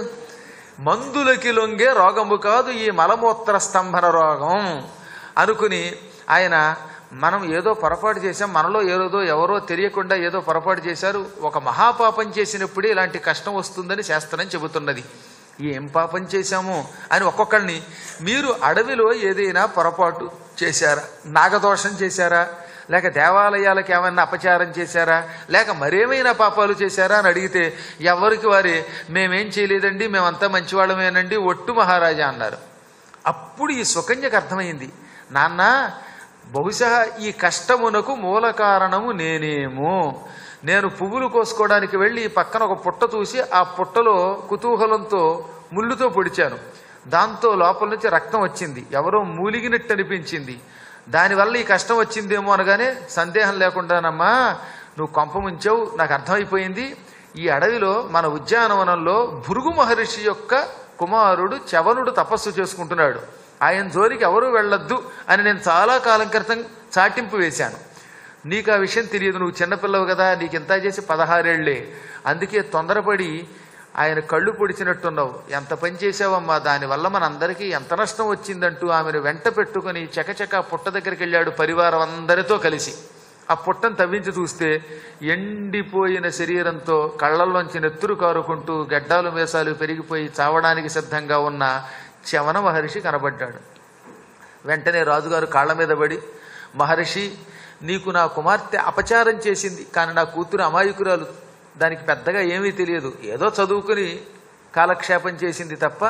Speaker 1: మందులకి లొంగే రోగము కాదు ఈ మలమూత్ర స్తంభన రోగం అనుకుని ఆయన, మనం ఏదో పొరపాటు చేశాం, మనలో ఏదో ఎవరో తెలియకుండా ఏదో పొరపాటు చేశారు, ఒక మహాపాపం చేసినప్పుడే ఇలాంటి కష్టం వస్తుందని శాస్త్రం చెబుతున్నది. ఏం పాపం చేశాము అని ఒక్కొక్కరిని, మీరు అడవిలో ఏదైనా పొరపాటు చేశారా, నాగదోషం చేశారా, లేక దేవాలయాలకు ఏమైనా అపచారం చేశారా, లేక మరేమైనా పాపాలు చేశారా అని అడిగితే ఎవరికి వారే మేమేం చేయలేదండి, మేమంతా మంచివాళ్ళమేనండి, ఒట్టు మహారాజా అన్నారు. అప్పుడు ఈ సుకన్యకు అర్థమైంది, నాన్న బహుశా ఈ కష్టమునకు మూల కారణము నేనేమో. నేను పువ్వులు కోసుకోవడానికి వెళ్ళి పక్కన ఒక పుట్ట చూసి ఆ పుట్టలో కుతూహలంతో ముళ్ళుతో పొడిచాను. దాంతో లోపల నుంచి రక్తం వచ్చింది, ఎవరో మూలిగినట్టు అనిపించింది. దానివల్ల ఈ కష్టం వచ్చిందేమో అనగానే, సందేహం లేకుండానమ్మా నువ్వు కొంప ముంచావు, నాకు అర్థమైపోయింది. ఈ అడవిలో మన ఉద్యానవనంలో భృగు మహర్షి యొక్క కుమారుడు చ్యవనుడు తపస్సు చేసుకుంటున్నాడు, ఆయన జోలికి ఎవరూ వెళ్ళొద్దు అని నేను చాలా కాలం క్రితం చాటింపు వేశాను. నీకు ఆ విషయం తెలియదు, నువ్వు చిన్నపిల్లవు కదా, నీకు ఇంత చేసి పదహారేళ్లే, అందుకే తొందరపడి ఆయన కళ్ళు పొడిచినట్టున్నావు. ఎంత పని చేసావమ్మా, దానివల్ల మనందరికీ ఎంత నష్టం వచ్చిందంటూ ఆమెను వెంట పెట్టుకుని చకచక పుట్ట దగ్గరికి వెళ్ళాడు పరివారం అందరితో కలిసి. ఆ పుట్టను తవ్వించి చూస్తే ఎండిపోయిన శరీరంతో కళ్ళల్లోంచి నెత్తురు కారుకుంటూ గడ్డాలు మేసాలు పెరిగిపోయి చావడానికి సిద్ధంగా ఉన్న చ్యవన మహర్షి కనబడ్డాడు. వెంటనే రాజుగారు కాళ్ల మీద పడి, మహర్షి నీకు నా కుమార్తె అపచారం చేసింది, కానీ నా కూతురు అమాయకురాలు, దానికి పెద్దగా ఏమీ తెలియదు, ఏదో చదువుకుని కాలక్షేపం చేసింది తప్ప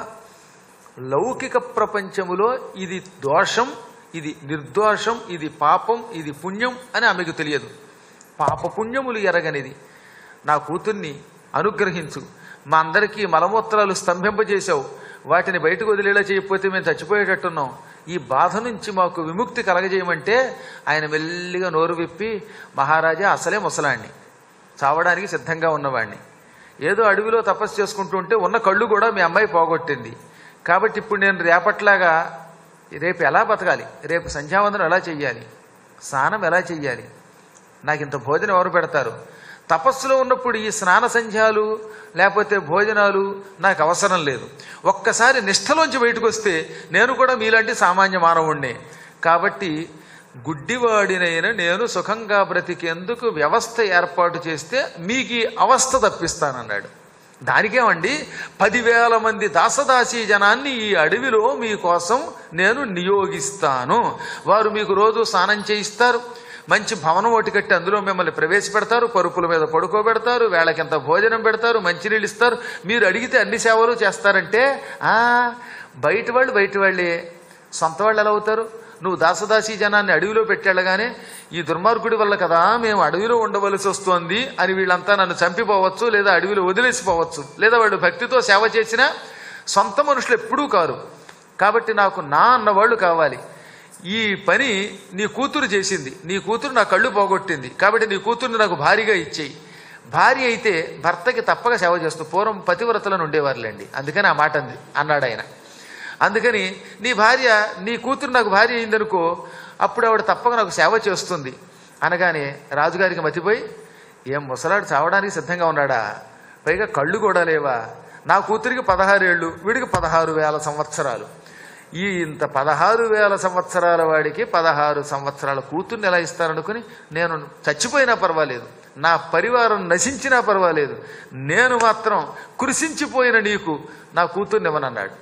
Speaker 1: లౌకిక ప్రపంచములో ఇది దోషం, ఇది నిర్దోషం, ఇది పాపం, ఇది పుణ్యం అని ఆమెకు తెలియదు. పాపపుణ్యములు ఎరగనిది నా కూతుర్ని అనుగ్రహించు. మా అందరికీ మలమూత్రాలు స్తంభింపజేశావు, వాటిని బయటకు వదిలేలా చేయకపోతే మేము చచ్చిపోయేటట్టున్నాం. ఈ బాధ నుంచి మాకు విముక్తి కలగజేయమంటే ఆయన మెల్లిగా నోరు విప్పి, మహారాజా అసలే ముసలాణ్ణి, చావడానికి సిద్ధంగా ఉన్నవాణ్ణి, ఏదో అడవిలో తపస్సు చేసుకుంటూ ఉంటే ఉన్న కళ్ళు కూడా మీ అమ్మాయి పోగొట్టింది, కాబట్టి ఇప్పుడు నేను రేపట్లాగా రేపు ఎలా బతకాలి, రేపు సంధ్యావందనం ఎలా చెయ్యాలి, స్నానం ఎలా చెయ్యాలి, నాకు ఇంత భోజనం ఎవరు పెడతారు, తపస్సులో ఉన్నప్పుడు ఈ స్నాన సంధ్యాలు లేకపోతే భోజనాలు నాకు అవసరం లేదు. ఒక్కసారి నిష్ఠలోంచి బయటకు వస్తే నేను కూడా మీలాంటి సామాన్య మానవుణ్ణే, కాబట్టి గుడ్డివాడినైన నేను సుఖంగా బ్రతికేందుకు వ్యవస్థ ఏర్పాటు చేస్తే మీకు ఈ అవస్థ తప్పిస్తానన్నాడు. దానికేమండి పదివేల మంది దాసదాసీ జనాన్ని ఈ అడవిలో మీకోసం నేను నియోగిస్తాను. వారు మీకు రోజు స్నానం చేయిస్తారు, మంచి భవనం ఒకటి కట్టి అందులో మిమ్మల్ని ప్రవేశపెడతారు, పరుపుల మీద పడుకోబెడతారు, వేళకింత భోజనం పెడతారు, మంచినీళ్ళు ఇస్తారు. మీరు అడిగితే అన్ని సేవలు చేస్తారంటే ఆ బయట వాళ్ళు బయట వాళ్ళే, సొంత వాళ్ళు ఎలా అవుతారు? నువ్వు దాసదాసీ జనాన్ని అడవిలో పెట్టేళ్ళగానే ఈ దుర్మార్గుడి వల్ల కదా మేము అడవిలో ఉండవలసి వస్తోంది అని వీళ్ళంతా నన్ను చంపిపోవచ్చు, లేదా అడవిలో వదిలేసిపోవచ్చు, లేదా వాడు భక్తితో సేవ చేసినా సొంత మనుషులు ఎప్పుడూ కారు. కాబట్టి నాకు నా అన్నవాళ్ళు కావాలి. ఈ పని నీ కూతురు చేసింది, నీ కూతురు నా కళ్ళు పోగొట్టింది, కాబట్టి నీ కూతురుని నాకు భారీగా ఇచ్చేయి. భార్య అయితే భర్తకి తప్పక సేవ చేస్తూ, పూర్వం పతివ్రతలను ఉండేవారులేండి, అందుకని ఆ మాట అంది అన్నాడు ఆయన. అందుకని నీ భార్య నీ కూతురు నాకు భార్య అయిందనుకో, అప్పుడు ఆవిడ తప్పక నాకు సేవ చేస్తుంది అనగానే రాజుగారికి మతిపోయి, ఏం ముసలాడు చావడానికి సిద్ధంగా ఉన్నాడా? పైగా కళ్ళు కూడా లేవా? నా కూతురికి పదహారేళ్ళు, వీడికి పదహారు వేల సంవత్సరాలు. ఈ ఇంత పదహారు వేల సంవత్సరాల వాడికి పదహారు సంవత్సరాల కూతుర్ని ఎలా ఇస్తారనుకుని, నేను చచ్చిపోయినా పర్వాలేదు, నా పరివారం నశించినా పర్వాలేదు, నేను మాత్రం కృషించిపోయిన నీకు నా కూతుర్ని ఇవ్వనన్నాడు.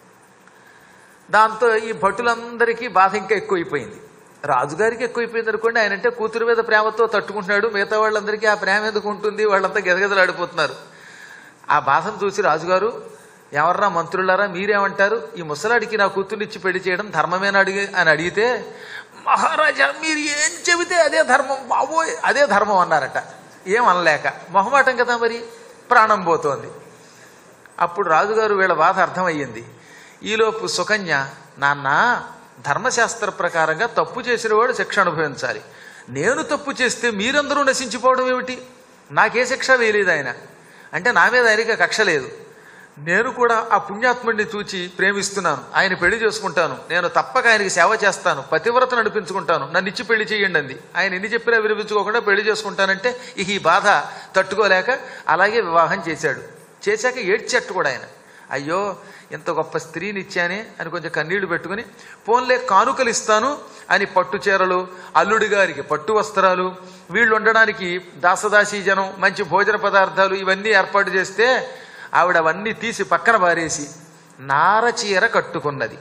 Speaker 1: దాంతో ఈ భటులందరికీ బాధ ఇంకా ఎక్కువైపోయింది. రాజుగారికి ఎక్కువైపోయింది అనుకోండి, ఆయనంటే కూతురు మీద ప్రేమతో తట్టుకుంటున్నాడు, మిగతా వాళ్ళందరికీ ఆ ప్రేమ ఎందుకు ఉంటుంది, వాళ్ళంతా గెదగెదలాడిపోతున్నారు. ఆ బాధను చూసి రాజుగారు, ఎవర్రా మంత్రులారా మీరేమంటారు, ఈ ముసలాడికి నా కూతుర్నిచ్చి పెళ్లి చేయడం ధర్మమేనా అడిగి అని అడిగితే, మహారాజా మీరు ఏం చెబితే అదే ధర్మం బాబోయ్, అదే ధర్మం అన్నారట. ఏం అనలేక, మొహమాటం కదా మరి, ప్రాణం పోతోంది. అప్పుడు రాజుగారు వీళ్ళ బాధ అర్థమయ్యింది. ఈలోపు సుకన్య, నాన్న ధర్మశాస్త్ర ప్రకారంగా తప్పు చేసిన వాడు శిక్ష అనుభవించాలి, నేను తప్పు చేస్తే మీరందరూ నశించిపోవడం ఏమిటి, నాకే శిక్ష వేయలేదు ఆయన అంటే నా మీద ఆయనకి కక్ష లేదు, నేను కూడా ఆ పుణ్యాత్ముడిని చూచి ప్రేమిస్తున్నాను, ఆయన పెళ్లి చేసుకుంటాను, నేను తప్పక ఆయనకి సేవ చేస్తాను, పతివ్రతను నడిపించుకుంటాను, నన్ను ఇచ్చి పెళ్లి చేయండి అంది. ఆయన ఎన్ని చెప్పినా వినిపించుకోకుండా పెళ్లి చేసుకుంటానంటే ఇక ఈ బాధ తట్టుకోలేక అలాగే వివాహం చేశాడు. చేశాక ఏడ్చెట్టు కూడా ఆయన, అయ్యో ఇంత గొప్ప స్త్రీని ఇచ్చానే అని కొంచెం కన్నీళ్లు పెట్టుకుని, పోన్లే కానుకలు ఇస్తాను అని పట్టు చీరలు, అల్లుడి గారికి పట్టు వస్త్రాలు, వీళ్ళు ఉండడానికి దాసదాసీ జనం, మంచి భోజన పదార్థాలు ఇవన్నీ ఏర్పాటు చేస్తే ఆవిడ అవన్నీ తీసి పక్కన పారేసి నారచీర కట్టుకున్నది.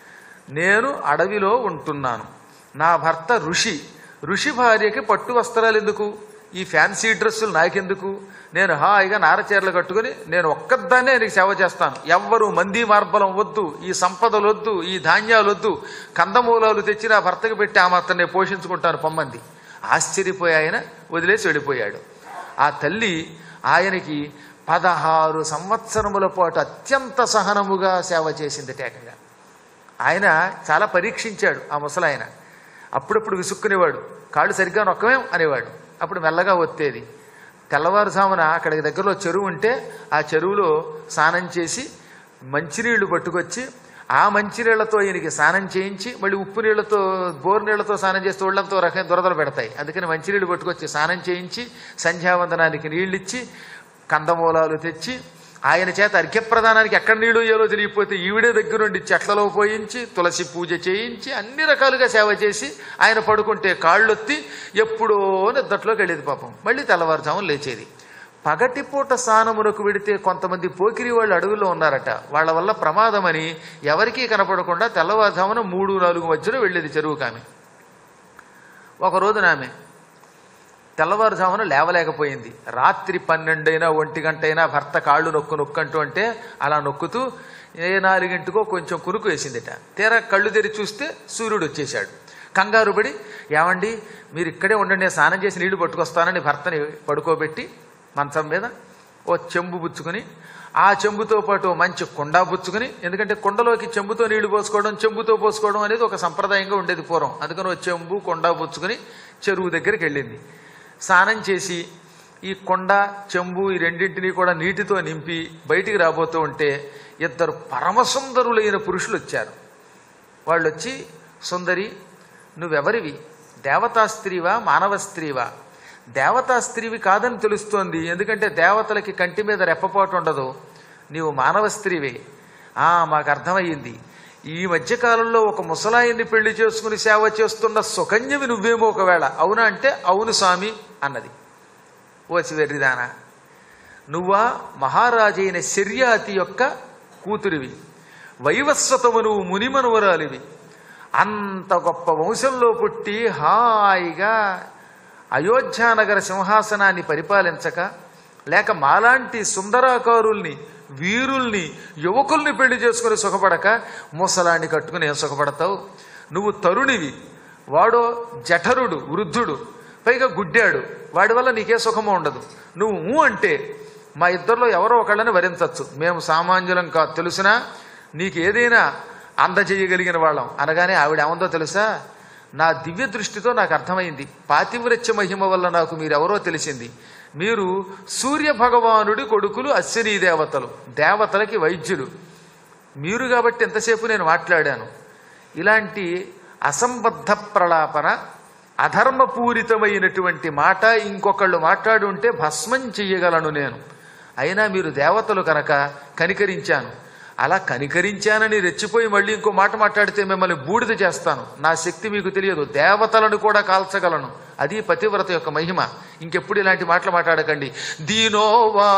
Speaker 1: నేను అడవిలో ఉంటున్నాను, నా భర్త ఋషి, ఋషి భార్యకి పట్టు వస్త్రాలు ఎందుకు, ఈ ఫ్యాన్సీ డ్రెస్సులు నాకెందుకు, నేను హాయిగా నారచీరలు కట్టుకుని నేను ఒక్కదాన్నే నీకు సేవ చేస్తాను, ఎవ్వరూ మంది మార్బలం వద్దు, ఈ సంపదలు వద్దు, ఈ ధాన్యాలు వద్దు, కందమూలాలు తెచ్చి నా భర్తకు పెట్టి ఆ మాత్రం నేను పోషించుకుంటాను పొమ్మంది. ఆశ్చర్యపోయి ఆయన వదిలేసి వెళ్ళిపోయాడు. ఆ తల్లి ఆయనకి పదహారు సంవత్సరముల పాటు అత్యంత సహనముగా సేవ చేసింది టేకగా. ఆయన చాలా పరీక్షించాడు ఆ ముసలాయన. అప్పుడప్పుడు విసుక్కునేవాడు, కాళ్ళు సరిగ్గా నొక్కమేం అనేవాడు, అప్పుడు మెల్లగా ఒత్తేది. తెల్లవారుజామున అక్కడికి దగ్గరలో చెరువు ఉంటే ఆ చెరువులో స్నానం చేసి మంచినీళ్లు పట్టుకొచ్చి ఆ మంచినీళ్లతో ఈయనకి స్నానం చేయించి, మళ్ళీ ఉప్పు నీళ్లతో బోరు నీళ్లతో స్నానం చేస్తే ఒళ్ళంతో రకం దురదలు పెడతాయి, అందుకని మంచినీళ్లు పట్టుకొచ్చి స్నానం చేయించి సంధ్యావందనానికి నీళ్ళిచ్చి కందమూలాలు తెచ్చి ఆయన చేత అర్ఘ్యప్రదానానికి ఎక్కడ నీళ్లు ఇయ్యాలో తెలియకపోతే ఈవిడే దగ్గరుండి చెట్లలో పోయించి తులసి పూజ చేయించి అన్ని రకాలుగా సేవ చేసి ఆయన పడుకుంటే కాళ్ళొత్తి ఎప్పుడో నిద్దట్లోకి వెళ్ళేది పాపం. మళ్ళీ తెల్లవారుజామున లేచేది. పగటిపూట స్నానమునకు వెడితే కొంతమంది పోకిరి వాళ్ళు అడవుల్లో ఉన్నారట, వాళ్ళ వల్ల ప్రమాదమని ఎవరికీ కనపడకుండా తెల్లవారుజామున మూడు నాలుగు మధ్యలో వెళ్ళేది చెరువు కామె. ఒక రోజున ఆమె తెల్లవారుజామున లేవలేకపోయింది. రాత్రి పన్నెండైనా ఒంటి గంట అయినా భర్త కాళ్ళు నొక్కు నొక్కంటూ అంటే అలా నొక్కుతూ ఏ నాలుగింటికో కొంచెం కునుకు వేసిందిట. తీరా కళ్ళు తెరి చూస్తే సూర్యుడు వచ్చేశాడు. కంగారు పడి, ఏమండి మీరు ఇక్కడే ఉండండి, నేను స్నానం చేసి నీళ్లు పట్టుకొస్తానని భర్తని పడుకోబెట్టి మంచం మీద ఓ చెంబు పుచ్చుకుని, ఆ చెంబుతో పాటు మంచి కుండ పుచ్చుకుని, ఎందుకంటే కుండలోకి చెంబుతో నీళ్లు పోసుకోవడం చెంబుతో పోసుకోవడం అనేది ఒక సంప్రదాయంగా ఉండేది పూర్వం, అందుకని ఓ చెంబు కుండ పుచ్చుకుని చెరువు దగ్గరికి వెళ్ళింది. స్నానం చేసి ఈ కొండ చెంబు ఈ రెండింటినీ కూడా నీటితో నింపి బయటికి రాబోతూ ఉంటే ఇద్దరు పరమసుందరులైన పురుషులు వచ్చారు. వాళ్ళు వచ్చి, సుందరి నువ్వెవరివి, దేవతా స్త్రీవా మానవ స్త్రీవా? దేవతా స్త్రీవి కాదని తెలుస్తోంది, ఎందుకంటే దేవతలకి కంటి మీద రెప్పపాటు ఉండదు, నీవు మానవ స్త్రీవే. ఆ మాకు అర్థమయ్యింది, ఈ మధ్యకాలంలో ఒక ముసలాయిని పెళ్లి చేసుకుని సేవ చేస్తున్న సుకన్యవి నువ్వేమో ఒకవేళ. అవునా అంటే అవును స్వామి అన్నది. ఓసి వెర్రిదానా, నువ్వా మహారాజైన శర్యాతి యొక్క కూతురివి, వైవస్వతము నువ్వు మునిమనువరాలివి. అంత గొప్ప వంశంలో పుట్టి హాయిగా అయోధ్యానగర సింహాసనాన్ని పరిపాలించక, లేక మాలాంటి సుందరాకారుల్ని వీరుల్ని యువకుల్ని పెళ్లి చేసుకుని సుఖపడక ముసలాన్ని కట్టుకుని ఏం సుఖపడతావు? నువ్వు తరుణివి, వాడో జఠరుడు వృద్ధుడు, పైగా గుడ్డాడు, వాడి వల్ల నీకే సుఖమో ఉండదు. నువ్వు ఊ అంటే మా ఇద్దరిలో ఎవరో ఒకళ్ళని వరించవచ్చు, మేము సామాన్యులం కాదు తెలుసునా, నీకు ఏదైనా అందజేయగలిగిన వాళ్ళం అనగానే ఆవిడ ఏమందో తెలుసా, నా దివ్య దృష్టితో నాకు అర్థమైంది, పాతివ్రత్య మహిమ వల్ల నాకు మీరెవరో తెలిసింది. మీరు సూర్య భగవానుడి కొడుకులు, అశ్వినీ దేవతలు, దేవతలకి వైద్యులు మీరు కాబట్టి ఎంతసేపు నేను మాట్లాడాను. ఇలాంటి అసంబద్ధ ప్రలాపన, అధర్మపూరితమైనటువంటి మాట ఇంకొకళ్ళు మాట్లాడి ఉంటే భస్మం చెయ్యగలను నేను. అయినా మీరు దేవతలు కనుక కనికరించాను. అలా కనికరించానని రెచ్చిపోయి మళ్ళీ ఇంకో మాట మాట్లాడితే మిమ్మల్ని బూడిద చేస్తాను. నా శక్తి మీకు తెలియదు, దేవతలను కూడా కాల్చగలను. అది పతివ్రత యొక్క మహిమ. ఇంకెప్పుడు ఇలాంటి మాటలు మాట్లాడకండి. దీనోవా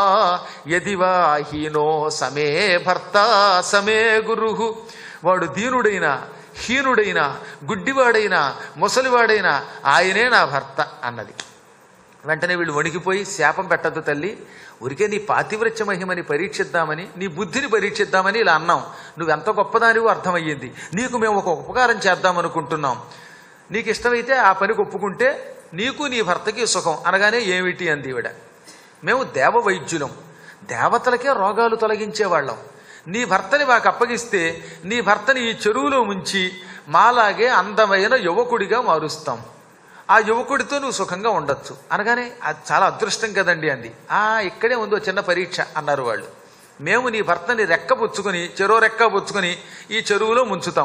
Speaker 1: యదివా హీనో సమే భర్త సమే గురు. వాడు దీనుడైనా హీనుడైనా గుడ్డివాడైనా ముసలివాడైనా ఆయనే నా భర్త అన్నది. వెంటనే వీళ్ళు వణికిపోయి, శాపం పెట్టద్దు తల్లి, ఊరికే నీ పాతివ్రత్య మహిమని పరీక్షిద్దామని, నీ బుద్ధిని పరీక్షిద్దామని ఇలా అన్నాం. నువ్వెంత గొప్పదానివో అర్థమయ్యింది. నీకు మేము ఒక ఉపకారం చేద్దామనుకుంటున్నాం. నీకు ఇష్టమైతే ఆ పనికి ఒప్పుకుంటే నీకు నీ భర్తకి సుఖం అనగానే ఏమిటి అంది ఈవిడ. మేము దేవ వైద్యులం, దేవతలకే రోగాలు తొలగించేవాళ్ళం. నీ భర్తని మాకు అప్పగిస్తే నీ భర్తని ఈ చెరువులో ముంచి మాలాగే అందమైన యువకుడిగా మారుస్తాం. ఆ యువకుడితో నువ్వు సుఖంగా ఉండొచ్చు అనగానే అది చాలా అదృష్టం కదండి అంది. ఆ ఇక్కడే ఉందో చిన్న పరీక్ష అన్నారు వాళ్ళు. మేము నీ భర్తని రెక్క పుచ్చుకొని, చెరువు రెక్క పుచ్చుకొని ఈ చెరువులో ముంచుతాం.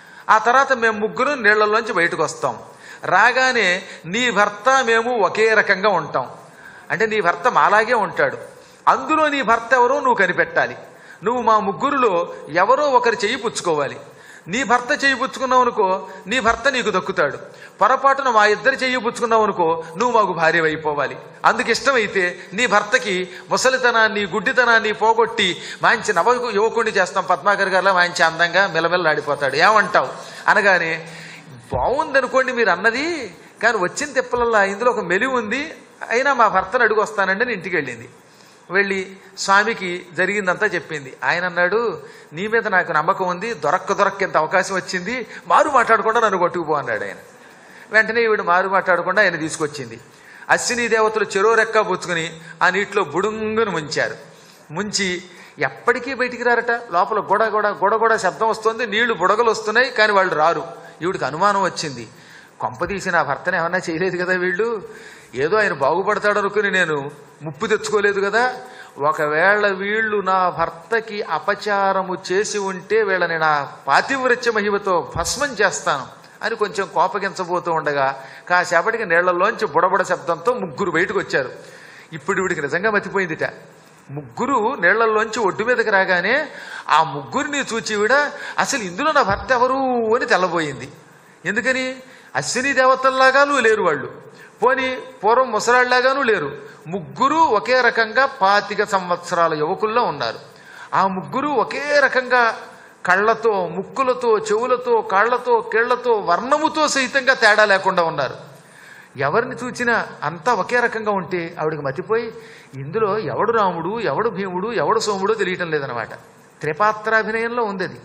Speaker 1: ఆ తర్వాత మేము ముగ్గురు నీళ్లలోంచి బయటకు వస్తాం. రాగానే నీ భర్త మేము ఒకే రకంగా ఉంటాం. అంటే నీ భర్త మాలాగే ఉంటాడు. అందులో నీ భర్త ఎవరో నువ్వు కనిపెట్టాలి. నువ్వు మా ముగ్గురులో ఎవరో ఒకరు చెయ్యి పుచ్చుకోవాలి. నీ భర్త చెయ్యి పుచ్చుకున్నావు అనుకో, నీ భర్త నీకు దక్కుతాడు. పొరపాటున మా ఇద్దరు చెయ్యి పుచ్చుకున్నావు అనుకో, నువ్వు మాకు భార్య అయిపోవాలి. అందుకు ఇష్టమైతే నీ భర్తకి ముసలితనాన్ని గుడ్డితనాన్ని పోగొట్టి మంచి నవ యువకుడిని చేస్తాం. పద్మాకర్ గారిలో మంచి అందంగా మిలమిల్లాడిపోతాడు. ఏమంటావు అనగానే, బాగుందనుకోండి మీరు అన్నది, కానీ వచ్చిన తిప్పలల్లా ఇందులో ఒక మెలి ఉంది, అయినా మా భర్తను అడుగు వస్తానండి అని ఇంటికి వెళ్ళింది. వెళ్ళి స్వామికి జరిగిందంతా చెప్పింది. ఆయన అన్నాడు, నీ మీద నాకు నమ్మకం ఉంది, దొరక్క దొరక్కేంత అవకాశం వచ్చింది, మారు మాట్లాడకుండా నన్ను కొట్టుకుపో అన్నాడు ఆయన. వెంటనే ఈవిడ మారు మాట్లాడకుండా ఆయన తీసుకొచ్చింది. అశ్వినీ దేవతలు చెరో రెక్క పుచ్చుకుని ఆ నీటిలో బుడుంగును ముంచారు. ముంచి ఎప్పటికీ బయటికి రారట. లోపల గొడ గొడ గొడ గొడ శబ్దం వస్తుంది, నీళ్లు బుడగలు వస్తున్నాయి, కానీ వాళ్ళు రారు. ఈవిడికి అనుమానం వచ్చింది, కొంపదీసి నా భర్తను ఏమన్నా చేయలేదు కదా వీళ్ళు, ఏదో ఆయన బాగుపడతాడు అనుకుని నేను ముప్పు తెచ్చుకోలేదు కదా, ఒకవేళ వీళ్ళు నా భర్తకి అపచారము చేసి ఉంటే వీళ్ళని నా పాతివ్రత్య మహిమతో భస్మం చేస్తాను అని కొంచెం కోపగించబోతూ ఉండగా కాసేపటికి నీళ్లలోంచి బుడబుడ శబ్దంతో ముగ్గురు బయటకు వచ్చారు. ఇప్పుడు వీడికి నిజంగా మతిపోయిందిట. ముగ్గురు నీళ్లలోంచి ఒడ్డు మీదకి రాగానే ఆ ముగ్గురిని చూచి విడ అసలు ఇందులో నా భర్త ఎవరు అని తెల్లబోయింది. ఎందుకని? అశ్విని దేవతల్లాగాను లేరు వాళ్ళు, పోని పూర్వం ముసలాళ్లాగాను లేరు. ముగ్గురు ఒకే రకంగా పాతిక సంవత్సరాల యువకుల్లో ఉన్నారు. ఆ ముగ్గురు ఒకే రకంగా కళ్ళతో, ముక్కులతో, చెవులతో, కాళ్లతో, కీళ్లతో, వర్ణముతో సహితంగా తేడా లేకుండా ఉన్నారు. ఎవరిని చూచినా అంతా ఒకే రకంగా ఉంటే ఆవిడికి మతిపోయి ఇందులో ఎవడు రాముడు, ఎవడు భీముడు, ఎవడు సోముడో తెలియటం లేదనమాట. త్రిపాత్రాభినయంలో ఉంది అది.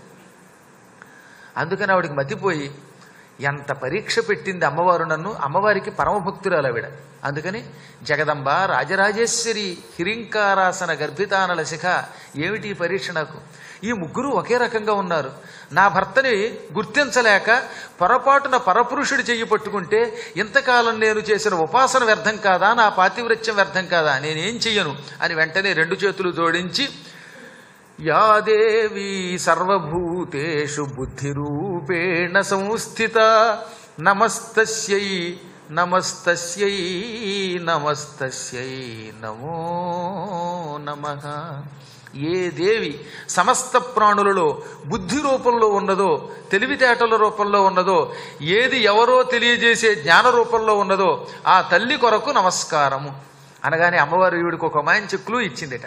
Speaker 1: అందుకని ఆవిడికి మతిపోయి ఎంత పరీక్ష పెట్టింది అమ్మవారు నన్ను. అమ్మవారికి పరమభక్తురాలు ఆవిడ. అందుకని జగదంబ రాజరాజేశ్వరి హిరింకారాసన గర్భితానల శిఖ, ఏమిటి ఈ పరీక్ష నాకు? ఈ ముగ్గురు ఒకే రకంగా ఉన్నారు. నా భర్తని గుర్తించలేక పొరపాటున పరపురుషుడి చెయ్యి పట్టుకుంటే ఇంతకాలం నేను చేసిన ఉపాసన వ్యర్థం కాదా, నా పాతివ్రత్యం వ్యర్థం కాదా, నేనేం చెయ్యను అని వెంటనే రెండు చేతులు జోడించి, యా దేవీ సర్వభూతేషు బుద్ధిరూపేణ సంస్థిత నమస్తస్యై నమస్తస్యై నమస్తస్యై నమో నమః. ఏ దేవి సమస్త ప్రాణులలో బుద్ధి రూపంలో ఉన్నదో, తెలివితేటల రూపంలో ఉన్నదో, ఏది ఎవరో తెలియజేసే జ్ఞాన రూపంలో ఉన్నదో ఆ తల్లి కొరకు నమస్కారము అనగానే అమ్మవారు వీడికి ఒక మంచి క్లూ ఇచ్చిందిట.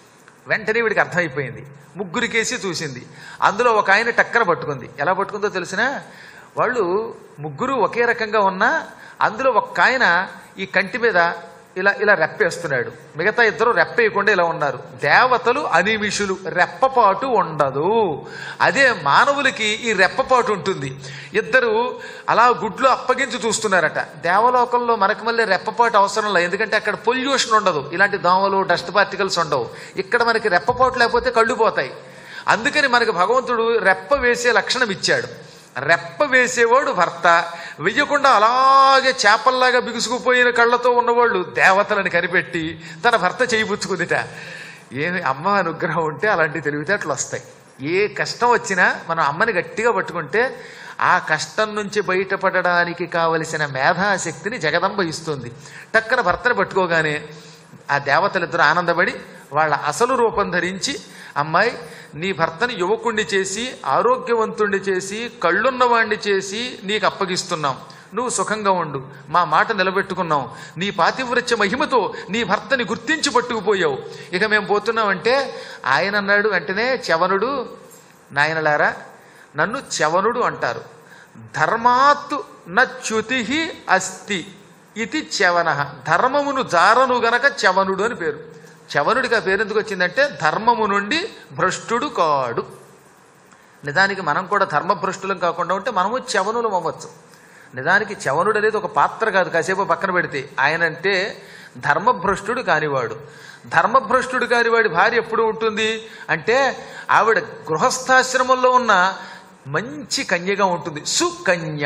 Speaker 1: వెంటనే వీడికి అర్థమైపోయింది. ముగ్గురికేసి చూసింది. అందులో ఒక ఆయన టక్కన పట్టుకుంది. ఎలా పట్టుకుందో తెలిసినా, వాళ్ళు ముగ్గురు ఒకే రకంగా ఉన్నా అందులో ఒక ఆయన ఈ కంటి మీద ఇలా ఇలా రెప్పేస్తున్నాడు. మిగతా ఇద్దరు రెప్పేయకుండా ఇలా ఉన్నారు. దేవతలు అనిమిషులు, రెప్పపాటు ఉండదు. అదే మానవులకి ఈ రెప్పపాటు ఉంటుంది. ఇద్దరు అలా గుడ్లు అప్పగించి చూస్తున్నారట. దేవలోకంలో మనకు మళ్ళీ రెప్పపాటు అవసరం లేదు, ఎందుకంటే అక్కడ పొల్యూషన్ ఉండదు, ఇలాంటి దోమలు డస్ట్ పార్టికల్స్ ఉండవు. ఇక్కడ మనకి రెప్పపాటు లేకపోతే కళ్ళు పోతాయి. అందుకని మనకి భగవంతుడు రెప్ప వేసే లక్షణం ఇచ్చాడు. రెప్ప వేసేవాడు భర్త, వెయ్యకుండా అలాగే చేపల్లాగా బిగుసుకుపోయిన కళ్ళతో ఉన్నవాళ్ళు దేవతలని కనిపెట్టి తన భర్త చేయిపుచ్చుకుందిట. ఏమి అమ్మ అనుగ్రహం ఉంటే అలాంటి తెలివితేటలు వస్తాయి. ఏ కష్టం వచ్చినా మనం అమ్మని గట్టిగా పట్టుకుంటే ఆ కష్టం నుంచి బయటపడడానికి కావలసిన మేధాశక్తిని జగదంబ ఇస్తుంది. టక్కన భర్తని పట్టుకోగానే ఆ దేవతలిద్దరూ ఆనందపడి వాళ్ళ అసలు రూపం ధరించి, అమ్మాయి నీ భర్తని యువకుణ్ణి చేసి ఆరోగ్యవంతుణ్ణి చేసి కళ్ళున్నవాణ్ణి చేసి నీకు అప్పగిస్తున్నాం, నువ్వు సుఖంగా ఉండు, మా మాట నిలబెట్టుకున్నాం, నీ పాతివ్రత్య మహిమతో నీ భర్తని గుర్తించి పట్టుకుపోయావు, ఇక మేము పోతున్నామంటే ఆయన అన్నాడు వెంటనే, చవనుడు నాయనలారా నన్ను చవనుడు అంటారు. ధర్మాత్తు నచ్యుతి అస్తి ఇది చవన. ధర్మమును జారను గనక చవనుడు అని పేరు. చవనుడికి ఆ పేరు ఎందుకు వచ్చిందంటే ధర్మము నుండి భ్రష్టుడు కాడు. నిజానికి మనం కూడా ధర్మభ్రష్టులం కాకుండా ఉంటే మనము చవనులం అవ్వచ్చు. నిజానికి చవనుడు అనేది ఒక పాత్ర కాదు, కాసేపు పక్కన పెడితే. ఆయన అంటే ధర్మభ్రష్టుడు కానివాడు. ధర్మభ్రష్టుడు కానివాడి భార్య ఎప్పుడు ఉంటుంది అంటే ఆవిడ గృహస్థాశ్రమంలో ఉన్న మంచి కన్యగా ఉంటుంది, సుకన్య.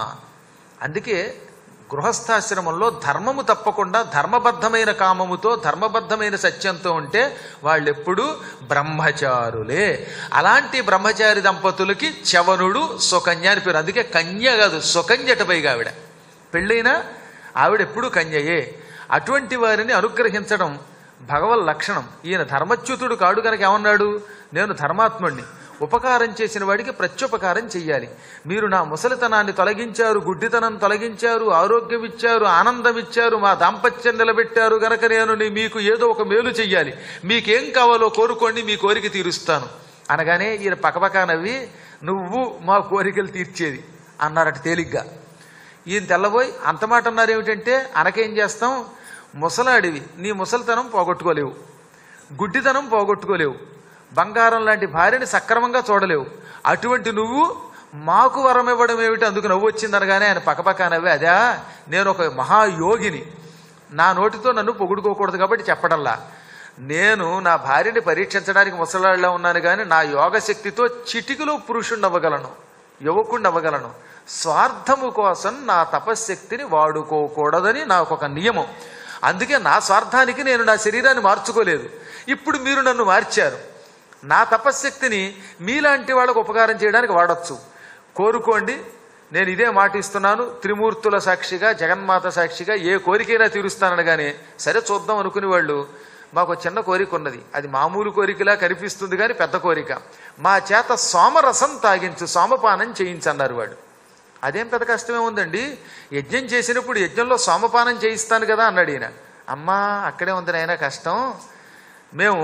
Speaker 1: అందుకే గృహస్థాశ్రమంలో ధర్మము తప్పకుండా ధర్మబద్ధమైన కామముతో ధర్మబద్ధమైన సత్యంతో ఉంటే వాళ్ళెప్పుడూ బ్రహ్మచారులే. అలాంటి బ్రహ్మచారి దంపతులకి చవనుడు సుకన్య అని పేరు. అందుకే కన్య కాదు సుకన్యటపైగా ఆవిడ పెళ్ళైనా ఆవిడ ఎప్పుడూ కన్యయే. అటువంటి వారిని అనుగ్రహించడం భగవల్ లక్షణం. ఈయన ధర్మచ్యుతుడు కాడు కనుక ఏమన్నాడు, నేను ధర్మాత్ముడిని, ఉపకారం చేసిన వాడికి ప్రత్యుపకారం చెయ్యాలి. మీరు నా ముసలితనాన్ని తొలగించారు, గుడ్డితనం తొలగించారు, ఆరోగ్యం ఇచ్చారు, ఆనందం ఇచ్చారు, మా దాంపత్యం నిలబెట్టారు గనక నేను మీకు ఏదో ఒక మేలు చెయ్యాలి, మీకేం కావాలో కోరుకోండి, మీ కోరిక తీరుస్తాను అనగానే ఈయన పకపకా నవ్వి, నువ్వు మా కోరికలు తీర్చేది అన్నారట తేలిగ్గా. ఈయన తెల్లబోయి అంత మాట అన్నారు. ఏమిటంటే అనకేం చేస్తాం, ముసలాడివి, నీ ముసలితనం పోగొట్టుకోలేవు, గుడ్డితనం పోగొట్టుకోలేవు, బంగారం లాంటి భార్యని సక్రమంగా చూడలేవు, అటువంటి నువ్వు మాకు వరం ఇవ్వడం ఏమిటి, అందుకు నవ్వు వచ్చిందనగానే ఆయన పక్కపక్క నవ్వే, అదా నేను ఒక మహాయోగిని, నా నోటితో నన్ను పొగుడుకోకూడదు కాబట్టి చెప్పడంలా, నేను నా భార్యని పరీక్షించడానికి ముసలాళ్ళ ఉన్నాను కానీ నా యోగశక్తితో చిటికలో పురుషుణ్ణి అవ్వగలను, యువకుణ్ణి అవ్వగలను. స్వార్థము కోసం నా తపశ్శక్తిని వాడుకోకూడదని నాకు ఒక నియమం. అందుకే నా స్వార్థానికి నేను నా శరీరాన్ని మార్చుకోలేదు. ఇప్పుడు మీరు నన్ను మార్చారు, నా తపశ్శక్తిని మీలాంటి వాళ్ళకు ఉపకారం చేయడానికి వాడచ్చు. కోరుకోండి, నేను ఇదే మాట ఇస్తున్నాను, త్రిమూర్తుల సాక్షిగా జగన్మాత సాక్షిగా ఏ కోరికైనా తీరుస్తాననగానే సరే చూద్దాం అనుకునే వాళ్ళు, మాకు చిన్న కోరిక ఉన్నది, అది మామూలు కోరికలా కనిపిస్తుంది కానీ పెద్ద కోరిక, మా చేత సోమరసం తాగించు, సోమపానం చేయించన్నారు వాడు. అదేం పెద్ద కష్టమే ఉందండి, యజ్ఞం చేసినప్పుడు యజ్ఞంలో సోమపానం చేయిస్తాను కదా అన్నాడు ఈయన. అమ్మా అక్కడే ఉంది నాయన కష్టం, మేము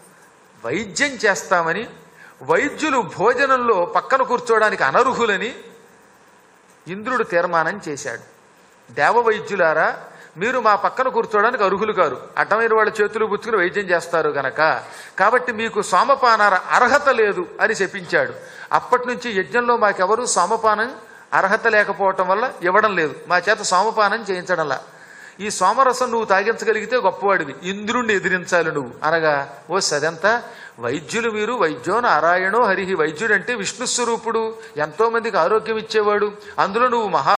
Speaker 1: వైద్యం చేస్తామని, వైద్యులు భోజనంలో పక్కన కూర్చోవడానికి అనర్హులని ఇంద్రుడు తీర్మానం చేశాడు. దేవ వైద్యులారా మీరు మా పక్కన కూర్చోవడానికి అర్హులు కారు, అడ్డమైన వాళ్ళ చేతులు పుచ్చుకుని వైద్యం చేస్తారు గనక, కాబట్టి మీకు సోమపాన అర్హత లేదు అని చెప్పించాడు. అప్పటి నుంచి యజ్ఞంలో మాకెవరూ సోమపానం అర్హత లేకపోవటం వల్ల ఇవ్వడం లేదు, మా చేత సోమపానం చేయించడంలా. ఈ సోమరసం నువ్వు తాగించగలిగితే గొప్పవాడివి, ఇంద్రుణ్ణి ఎదిరించాలి నువ్వు అనగా, ఓ సదంతా వైద్యులు మీరు, వైద్యో నారాయణో హరిహి, వైద్యుడు అంటే విష్ణు స్వరూపుడు, ఎంతో మందికి ఆరోగ్యం ఇచ్చేవాడు, అందులో నువ్వు మహా